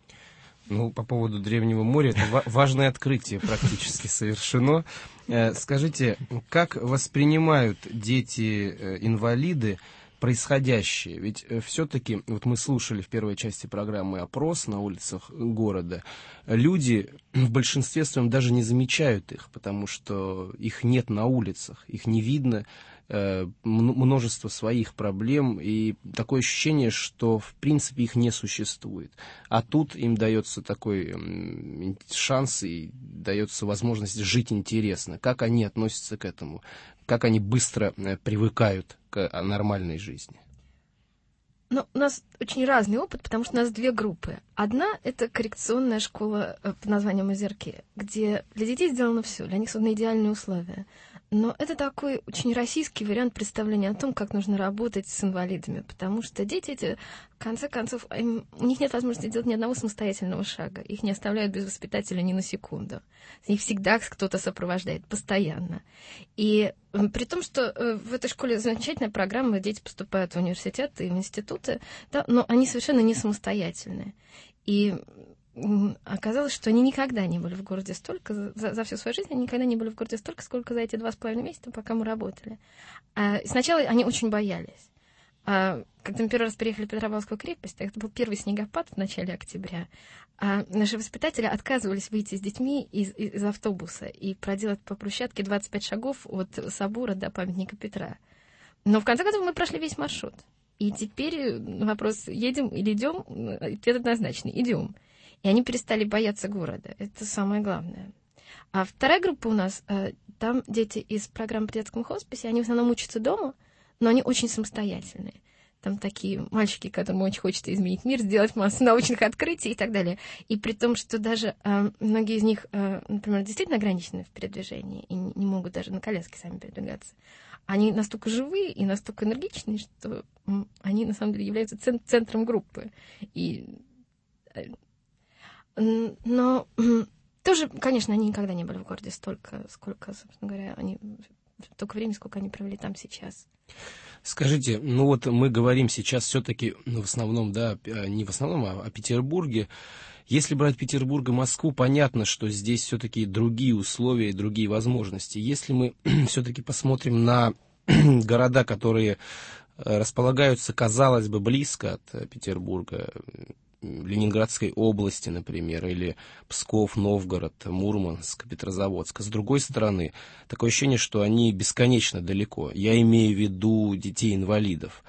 Ну, по поводу Древнего моря, это важное открытие практически совершено. Скажите, как воспринимают дети-инвалиды происходящее? Ведь все-таки, вот мы слушали в первой части программы опрос на улицах города, люди в большинстве своем даже не замечают их, потому что их нет на улицах, их не видно, множество своих проблем, и такое ощущение, что в принципе их не существует. А тут им дается такой шанс и дается возможность жить интересно. Как они относятся к этому? Как они быстро привыкают к нормальной жизни? Ну, у нас очень разный опыт, потому что у нас две группы. Одна — это коррекционная школа под названием «Озерки», где для детей сделано все, для них созданы идеальные условия. Но это такой очень российский вариант представления о том, как нужно работать с инвалидами, потому что дети эти, в конце концов, у них нет возможности делать ни одного самостоятельного шага, их не оставляют без воспитателя ни на секунду. Их всегда кто-то сопровождает, постоянно. И при том, что в этой школе замечательная программа, дети поступают в университеты и в институты, да, но они совершенно не самостоятельные. И оказалось, что они никогда не были в городе столько, за всю свою жизнь они никогда не были в городе столько, сколько за эти 2,5 месяца, пока мы работали. Сначала они очень боялись. Когда мы первый раз приехали в Петропавловскую крепость, это был первый снегопад в начале октября, наши воспитатели отказывались выйти с детьми из автобуса и проделать по брусчатке 25 шагов от собора до памятника Петра. Но в конце концов мы прошли весь маршрут. И теперь вопрос, едем или идем, ответ однозначный, идем. И они перестали бояться города. Это самое главное. А вторая группа у нас, там дети из программы при детском хосписе, они в основном учатся дома, но они очень самостоятельные. Там такие мальчики, которым очень хочется изменить мир, сделать массу научных открытий и так далее. И при том, что даже многие из них, например, действительно ограничены в передвижении и не могут даже на коляске сами передвигаться, они настолько живые и настолько энергичные, что они на самом деле являются центром группы. Но тоже, конечно, они никогда не были в городе столько, сколько, собственно говоря, столько времени, сколько они провели там сейчас. Скажите, ну вот мы говорим сейчас все-таки в основном, да, не в основном, а о Петербурге. Если брать Петербург и Москву, понятно, что здесь все-таки другие условия и другие возможности. Если мы все-таки посмотрим на города, которые располагаются, казалось бы, близко от Петербурга, Ленинградской области, например, или Псков, Новгород, Мурманск, Петрозаводск. С другой стороны, такое ощущение, что они бесконечно далеко. Я имею в виду детей-инвалидов.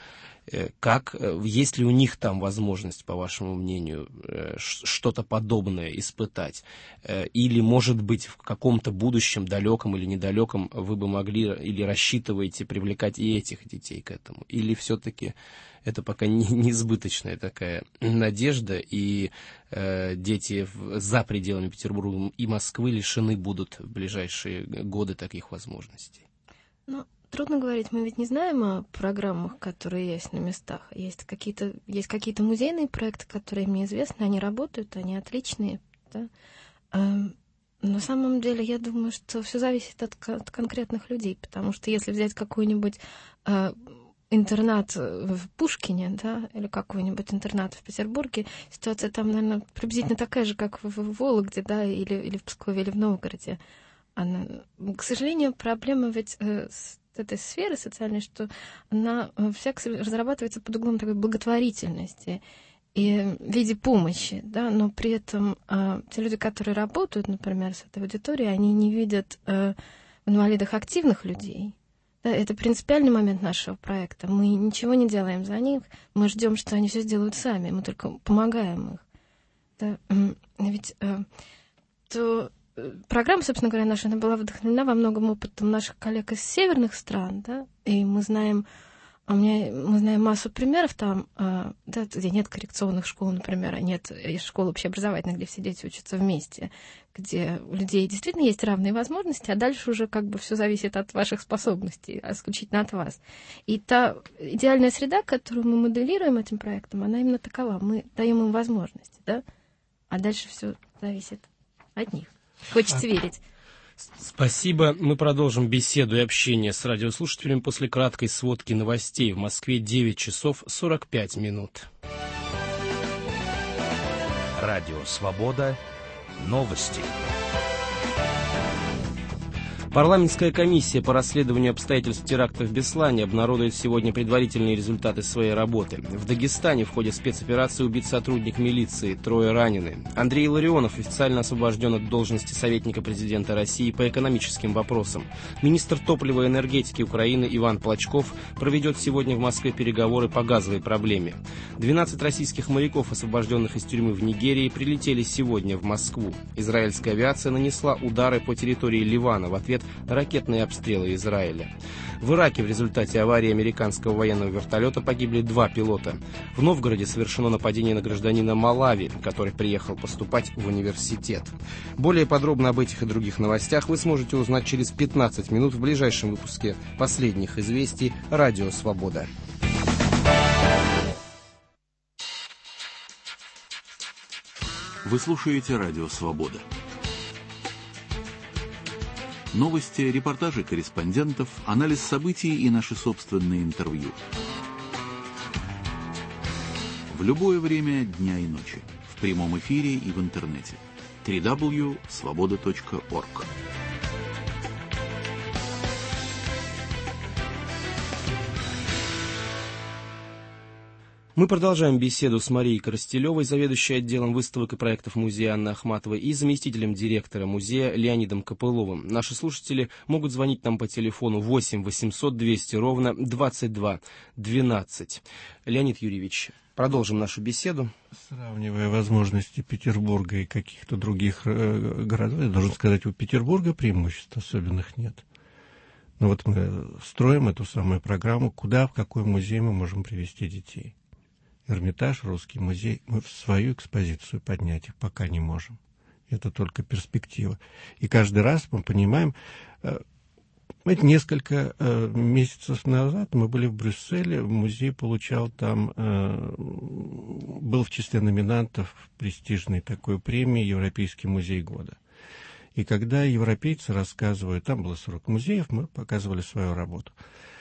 Есть ли у них там возможность, по вашему мнению, что-то подобное испытать? Или, может быть, в каком-то будущем, далеком или недалеком, вы бы могли или рассчитываете привлекать и этих детей к этому? Или все-таки это пока несбыточная такая надежда, и дети за пределами Петербурга и Москвы лишены будут в ближайшие годы таких возможностей? Трудно говорить, мы ведь не знаем о программах, которые есть на местах. Есть какие-то музейные проекты, которые мне известны, они работают, они отличные. Да? На самом деле, я думаю, что все зависит от конкретных людей, потому что если взять какой-нибудь интернат в Пушкине, да, или какой-нибудь интернат в Петербурге, ситуация там, наверное, приблизительно такая же, как в Вологде, да, или в Пскове, или в Новгороде. К сожалению, проблема ведь с этой сферы социальной, что она вся разрабатывается под углом такой благотворительности и в виде помощи, да, но при этом те люди, которые работают, например, с этой аудиторией, они не видят в инвалидах активных людей. Да, это принципиальный момент нашего проекта. Мы ничего не делаем за них, мы ждем, что они все сделают сами, мы только помогаем их. Да, ведь программа, собственно говоря, наша, она была вдохновлена во многом опытом наших коллег из северных стран, да, и мы знаем Мы знаем массу примеров там, где нет коррекционных школ, например, а нет школ общеобразовательных, где все дети учатся вместе, где у людей действительно есть равные возможности, а дальше уже как бы все зависит от ваших способностей, исключительно от вас. И та идеальная среда, которую мы моделируем этим проектом, она именно такова. Мы даем им возможности, да? А дальше все зависит от них. Хочется верить. Спасибо. Мы продолжим беседу и общение с радиослушателями после краткой сводки новостей. В Москве 9 часов 45 минут. Радио «Свобода». Новости. Парламентская комиссия по расследованию обстоятельств теракта в Беслане обнародует сегодня предварительные результаты своей работы. В Дагестане в ходе спецоперации убит сотрудник милиции, 3 ранены. Андрей Ларионов официально освобожден от должности советника президента России по экономическим вопросам. Министр топлива и энергетики Украины Иван Плачков проведет сегодня в Москве переговоры по газовой проблеме. 12 российских моряков, освобожденных из тюрьмы в Нигерии, прилетели сегодня в Москву. Израильская авиация нанесла удары по территории Ливана в ответ на ракетные обстрелы Израиля. В Ираке в результате аварии американского военного вертолета погибли 2 пилота. В Новгороде совершено нападение на гражданина Малави, который приехал поступать в университет. Более подробно об этих и других новостях вы сможете узнать через 15 минут в ближайшем выпуске последних известий «Радио Свобода». Вы слушаете «Радио Свобода». Новости, репортажи корреспондентов, анализ событий и наши собственные интервью. В любое время дня и ночи. В прямом эфире и в интернете. www.svoboda.org. Мы продолжаем беседу с Марией Коростелевой, заведующей отделом выставок и проектов музея Анны Ахматовой, и заместителем директора музея Леонидом Копыловым. Наши слушатели могут звонить нам по телефону 8 800 200 ровно 22 12. Леонид Юрьевич, продолжим нашу беседу. Сравнивая возможности Петербурга и каких-то других городов, я должен сказать, у Петербурга преимуществ особенных нет. Но вот мы строим эту самую программу, куда, в какой музей мы можем привести детей. Эрмитаж, Русский музей, мы в свою экспозицию поднять их пока не можем. Это только перспектива. И каждый раз мы понимаем, несколько месяцев назад мы были в Брюсселе, музей получал там, был в числе номинантов престижной такой премии «Европейский музей года». И когда европейцы рассказывают, там было 40 музеев, мы показывали свою работу.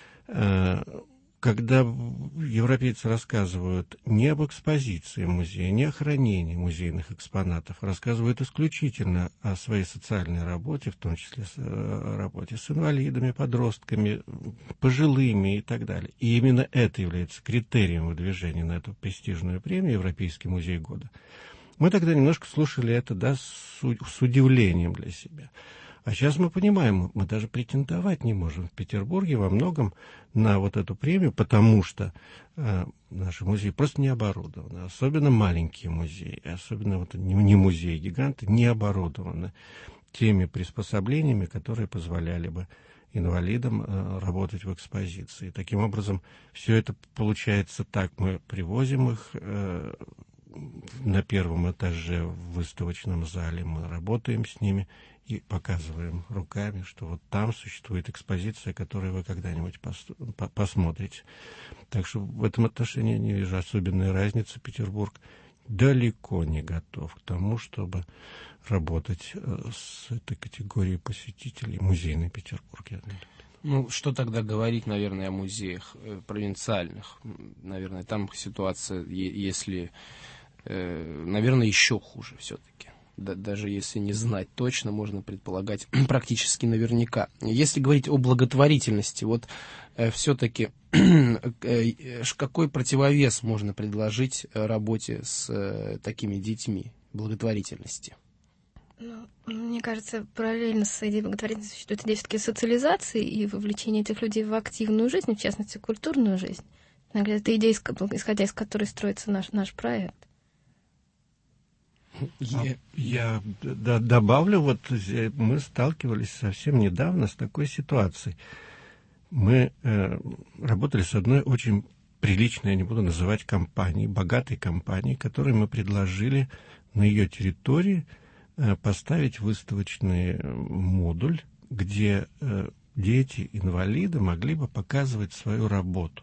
Когда европейцы рассказывают не об экспозиции музея, не о хранении музейных экспонатов, рассказывают исключительно о своей социальной работе, в том числе работе с инвалидами, подростками, пожилыми и так далее. И именно это является критерием выдвижения на эту престижную премию «Европейский музей года». Мы тогда немножко слушали это, да, с удивлением для себя. А сейчас мы понимаем, мы даже претендовать не можем в Петербурге во многом на вот эту премию, потому что наши музеи просто не оборудованы. Особенно маленькие музеи, особенно вот не музеи-гиганты, не оборудованы теми приспособлениями, которые позволяли бы инвалидам работать в экспозиции. Таким образом, все это получается так. Мы привозим их на первом этаже в выставочном зале, мы работаем с ними и показываем руками, что вот там существует экспозиция, которую вы когда-нибудь посмотрите. Так что в этом отношении не вижу особенной разницы. Петербург далеко не готов к тому, чтобы работать с этой категорией посетителей. Музейный Петербург, я думаю. Ну, что тогда говорить, наверное, о музеях провинциальных? Наверное, там ситуация, если... наверное, еще хуже все-таки. Даже если не знать точно, можно предполагать практически наверняка. Если говорить о благотворительности, вот все-таки какой противовес можно предложить работе с такими детьми, благотворительности? Ну, мне кажется, параллельно с идеей благотворительности существует идея все-таки социализации и вовлечения этих людей в активную жизнь, в частности, культурную жизнь. Это идея, исходя из которой строится наш проект. Я добавлю, вот мы сталкивались совсем недавно с такой ситуацией. Мы работали с одной очень приличной, я не буду называть компанией, богатой компанией, которой мы предложили на ее территории поставить выставочный модуль, где дети-инвалиды могли бы показывать свою работу.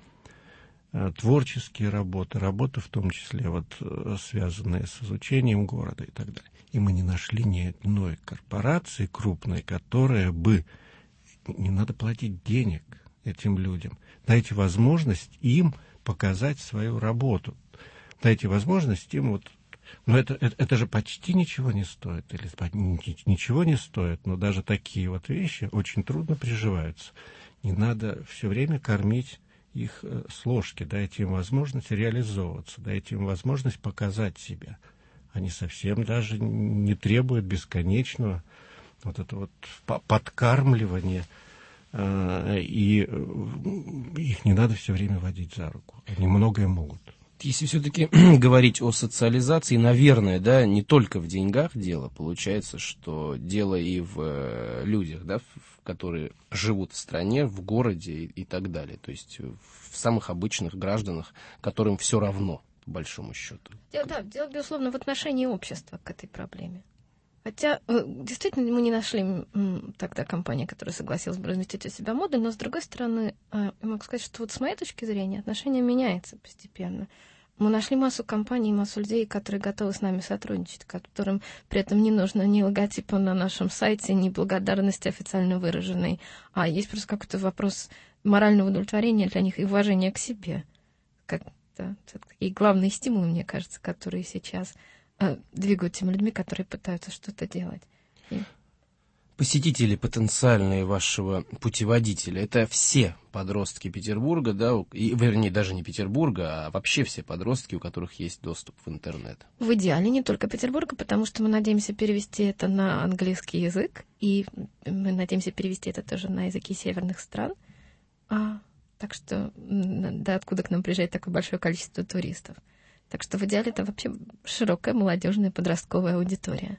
Творческие работы, работы в том числе вот, связанные с изучением города и так далее. И мы не нашли ни одной корпорации крупной, которая бы... Не надо платить денег этим людям. Дайте возможность им показать свою работу. Дайте возможность им вот... Но это же почти ничего не стоит. Или ничего не стоит, но даже такие вот вещи очень трудно приживаются. Не надо все время кормить их с ложки. Дайте им возможность реализовываться. Дайте им возможность показать себя. Они совсем даже не требуют бесконечного вот это вот подкармливания. И их не надо все время водить за руку. Они многое могут. Если все-таки говорить о социализации, наверное, да, не только в деньгах дело, получается, что дело и в людях, да, которые живут в стране, в городе и так далее. То есть в самых обычных гражданах, которым все равно, по большому счету. Дело, безусловно, в отношении общества к этой проблеме. Хотя, действительно, мы не нашли тогда компании, которая согласилась бы разместить у себя модуль, но, с другой стороны, я могу сказать, что вот с моей точки зрения отношение меняется постепенно. Мы нашли массу компаний, массу людей, которые готовы с нами сотрудничать, которым при этом не нужно ни логотипа на нашем сайте, ни благодарности официально выраженной, а есть просто какой-то вопрос морального удовлетворения для них и уважения к себе. Такие главные стимулы, мне кажется, которые сейчас... двигают теми людьми, которые пытаются что-то делать. Посетители потенциальные вашего путеводителя — это все подростки Петербурга, да, вернее, даже не Петербурга, а вообще все подростки, у которых есть доступ в интернет. В идеале не только Петербурга, потому что мы надеемся перевести это на английский язык, и мы надеемся перевести это тоже на языки северных стран. Так что, да, откуда к нам приезжает такое большое количество туристов. Так что в идеале это вообще широкая молодежная подростковая аудитория.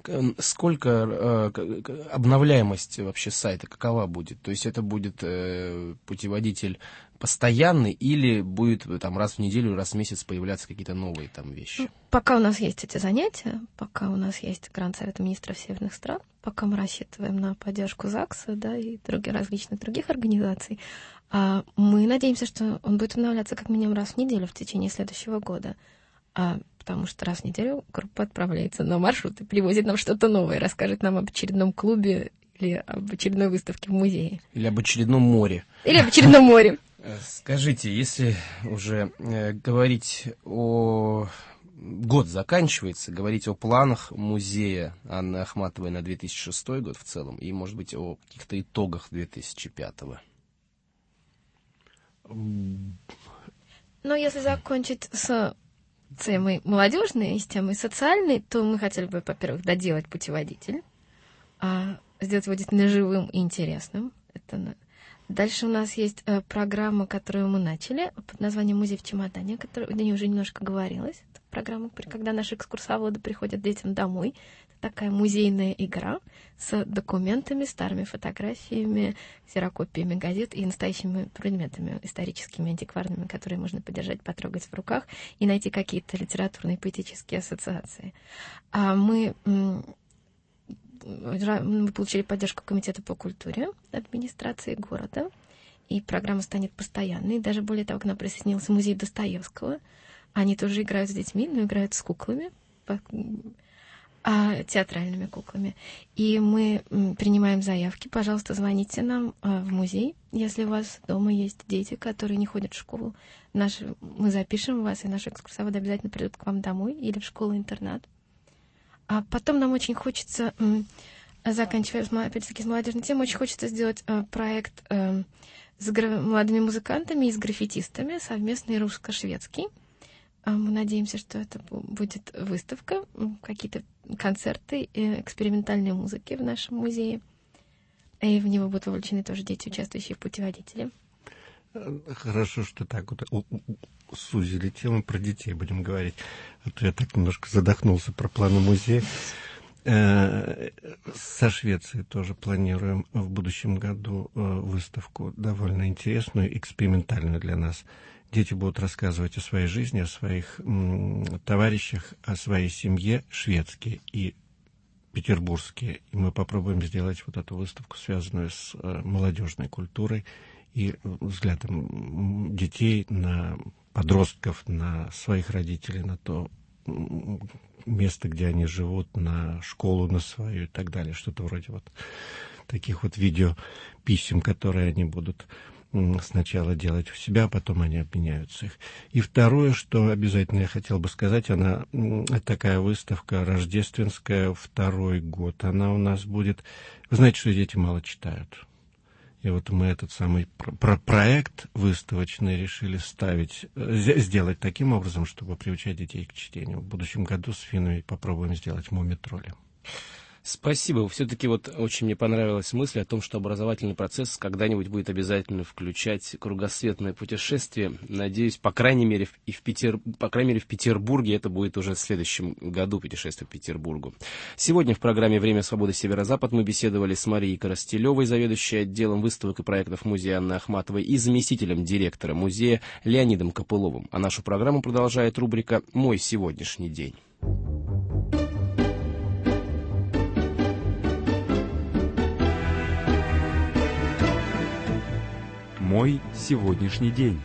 Сколько обновляемость вообще сайта, какова будет? То есть это будет путеводитель постоянный или будет там раз в неделю, раз в месяц появляться какие-то новые там вещи? Пока у нас есть эти занятия, пока у нас есть грант Совета министров северных стран, пока мы рассчитываем на поддержку ЗАГСа, да, и различных других организаций, мы надеемся, что он будет обновляться как минимум раз в неделю в течение следующего года. Потому что раз в неделю группа отправляется на маршрут и привозит нам что-то новое, расскажет нам об очередном клубе или об очередной выставке в музее. Или об очередном море. Или об очередном море. Скажите, если уже говорить о... Год заканчивается, говорить о планах музея Анны Ахматовой на 2006 год в целом и, может быть, о каких-то итогах 2005-го. Но если закончить с темой молодежной и с темой социальной, то мы хотели бы, во-первых, доделать путеводитель, сделать его действительно живым и интересным. Дальше у нас есть программа, которую мы начали под названием «Музей в чемодане», о которой уже немножко говорилось. Это программа, когда наши экскурсоводы приходят детям домой. Это такая музейная игра с документами, старыми фотографиями, ксерокопиями газет и настоящими предметами историческими, антикварными, которые можно подержать, потрогать в руках и найти какие-то литературные, поэтические ассоциации. Мы получили поддержку Комитета по культуре администрации города, и программа станет постоянной. Даже более того, к нам присоединился музей Достоевского. Они тоже играют с детьми, но играют с куклами, театральными куклами. И мы принимаем заявки. Пожалуйста, звоните нам в музей, если у вас дома есть дети, которые не ходят в школу. Мы запишем вас, и наши экскурсоводы обязательно придут к вам домой или в школу-интернат. А потом нам очень хочется, заканчивая опять-таки с молодежной темой, очень хочется сделать проект с молодыми музыкантами и с граффитистами, совместный русско-шведский. Мы надеемся, что это будет выставка, какие-то концерты экспериментальной музыки в нашем музее. И в него будут вовлечены тоже дети, участвующие в путеводителе. Хорошо, что так вот сузили тему, про детей будем говорить. А то я так немножко задохнулся про планы музея. Со Швецией тоже планируем в будущем году выставку довольно интересную, экспериментальную для нас. Дети будут рассказывать о своей жизни, о своих товарищах, о своей семье, шведские и петербургские. И мы попробуем сделать вот эту выставку, связанную с молодежной культурой и взглядом детей на подростков, на своих родителей, на то место, где они живут, на школу, на свою и так далее. Что-то вроде вот таких вот видеописем, которые они будут сначала делать у себя, а потом они обменяются их. И второе, что обязательно я хотел бы сказать, такая выставка рождественская, второй год. Она у нас будет... Вы знаете, что дети мало читают. И вот мы этот самый проект выставочный решили сделать таким образом, чтобы приучать детей к чтению. В будущем году с финами попробуем сделать «Муми-тролля». Спасибо. Все-таки вот очень мне понравилась мысль о том, что образовательный процесс когда-нибудь будет обязательно включать кругосветное путешествие. Надеюсь, по крайней мере, в Петербурге это будет уже в следующем году путешествие в Петербургу. Сегодня в программе «Время свободы Северо-Запад» мы беседовали с Марией Коростелевой, заведующей отделом выставок и проектов музея Анны Ахматовой, и заместителем директора музея Леонидом Копыловым. А нашу программу продолжает рубрика «Мой сегодняшний день». Мой сегодняшний день.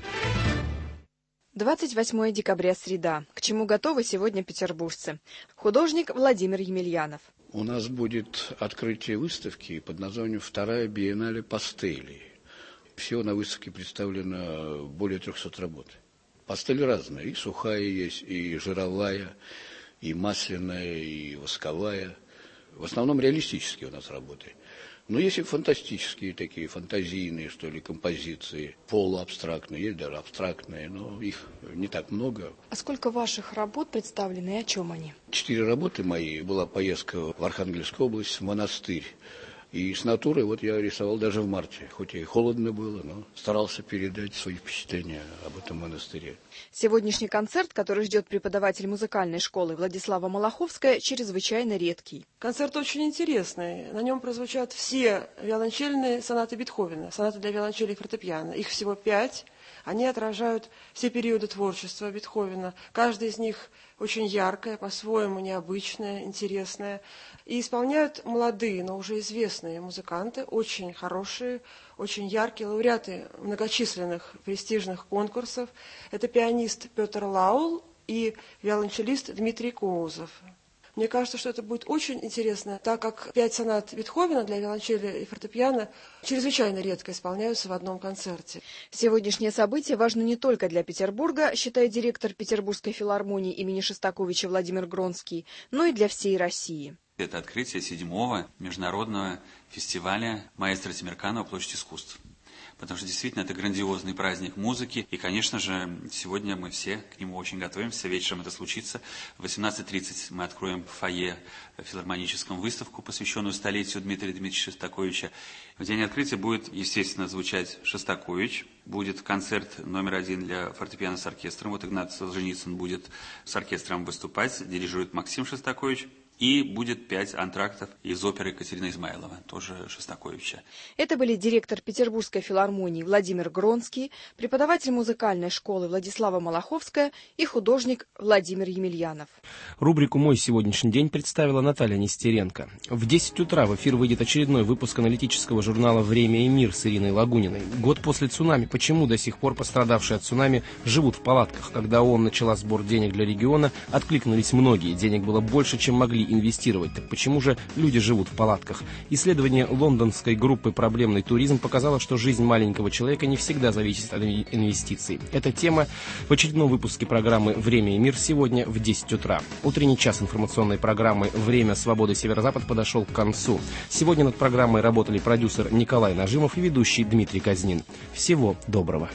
28 декабря, среда. К чему готовы сегодня петербуржцы? Художник Владимир Емельянов. У нас будет открытие выставки под названием «Вторая биеннале пастелей». Всего на выставке представлено более 300 работ. Пастели разные. И сухая есть, и жировая, и масляная, и восковая. В основном реалистические у нас работы. Но есть и фантастические такие, фантазийные, что ли, композиции, полуабстрактные, есть даже абстрактные, но их не так много. А сколько ваших работ представлены и о чем они? 4 работы мои. Была поездка в Архангельскую область, в монастырь. И с натурой вот я рисовал даже в марте. Хоть и холодно было, но старался передать свои впечатления об этом монастыре. Сегодняшний концерт, который ждет преподаватель музыкальной школы Владислава Малаховская, чрезвычайно редкий. Концерт очень интересный. На нем прозвучат все виолончельные сонаты Бетховена, сонаты для виолончели и фортепиано. Их всего 5. Они отражают все периоды творчества Бетховена. Каждая из них очень яркая, по-своему необычная, интересная. И исполняют молодые, но уже известные музыканты, очень хорошие, очень яркие лауреаты многочисленных престижных конкурсов. Это пианист Петр Лаул и виолончелист Дмитрий Коузов. Мне кажется, что это будет очень интересно, так как 5 сонат Бетховена для виолончели и фортепиано чрезвычайно редко исполняются в одном концерте. Сегодняшнее событие важно не только для Петербурга, считает директор Петербургской филармонии имени Шостаковича Владимир Гронский, но и для всей России. Это открытие 7-го международного фестиваля маэстро Темирканова «Площадь искусств». Потому что действительно это грандиозный праздник музыки. И, конечно же, сегодня мы все к нему очень готовимся. Вечером это случится. В 18:30 мы откроем в фойе филармоническом выставку, посвященную столетию Дмитрия Дмитриевича Шостаковича. В день открытия будет, естественно, звучать Шостакович. Будет концерт номер 1 для фортепиано с оркестром. Вот Игнат Солженицын будет с оркестром выступать. Дирижирует Максим Шостакович. И будет 5 антрактов из оперы Екатерины Измайлова, тоже Шостаковича. Это были директор Петербургской филармонии Владимир Гронский, преподаватель музыкальной школы Владислава Малаховская и художник Владимир Емельянов. Рубрику «Мой сегодняшний день» представила Наталья Нестеренко. В 10 утра в эфир выйдет очередной выпуск аналитического журнала «Время и мир» с Ириной Лагуниной. Год после цунами. Почему до сих пор пострадавшие от цунами живут в палатках? Когда ООН начала сбор денег для региона, откликнулись многие. Денег было больше, чем могли инвестировать. Так почему же люди живут в палатках? Исследование лондонской группы «Проблемный туризм» показало, что жизнь маленького человека не всегда зависит от инвестиций. Эта тема в очередном выпуске программы «Время и мир» сегодня в 10 утра. Утренний час информационной программы «Время свободы Северо-Запад» подошел к концу. Сегодня над программой работали продюсер Николай Нажимов и ведущий Дмитрий Казнин. Всего доброго.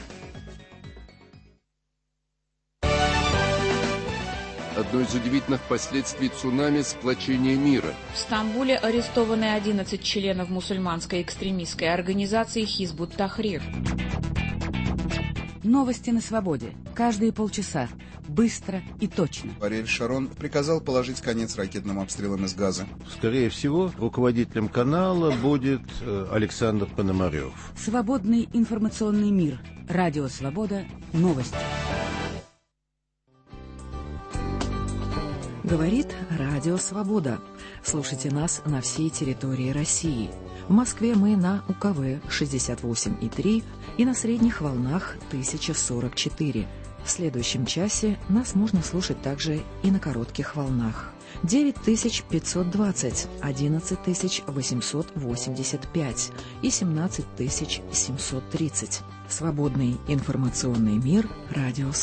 Одно из удивительных последствий цунами – сплочение мира. В Стамбуле арестованы 11 членов мусульманской экстремистской организации «Хизбут Тахрир». Новости на свободе. Каждые полчаса. Быстро и точно. Ариэль Шарон приказал положить конец ракетным обстрелам из Газы. Скорее всего, руководителем канала будет Александр Пономарев. Свободный информационный мир. Радио «Свобода». Новости. Говорит Радио «Свобода». Слушайте нас на всей территории России. В Москве мы на УКВ 68,3 и на средних волнах 1044. В следующем часе нас можно слушать также и на коротких волнах. 9520, 11885 и 17730. Свободный информационный мир. Радио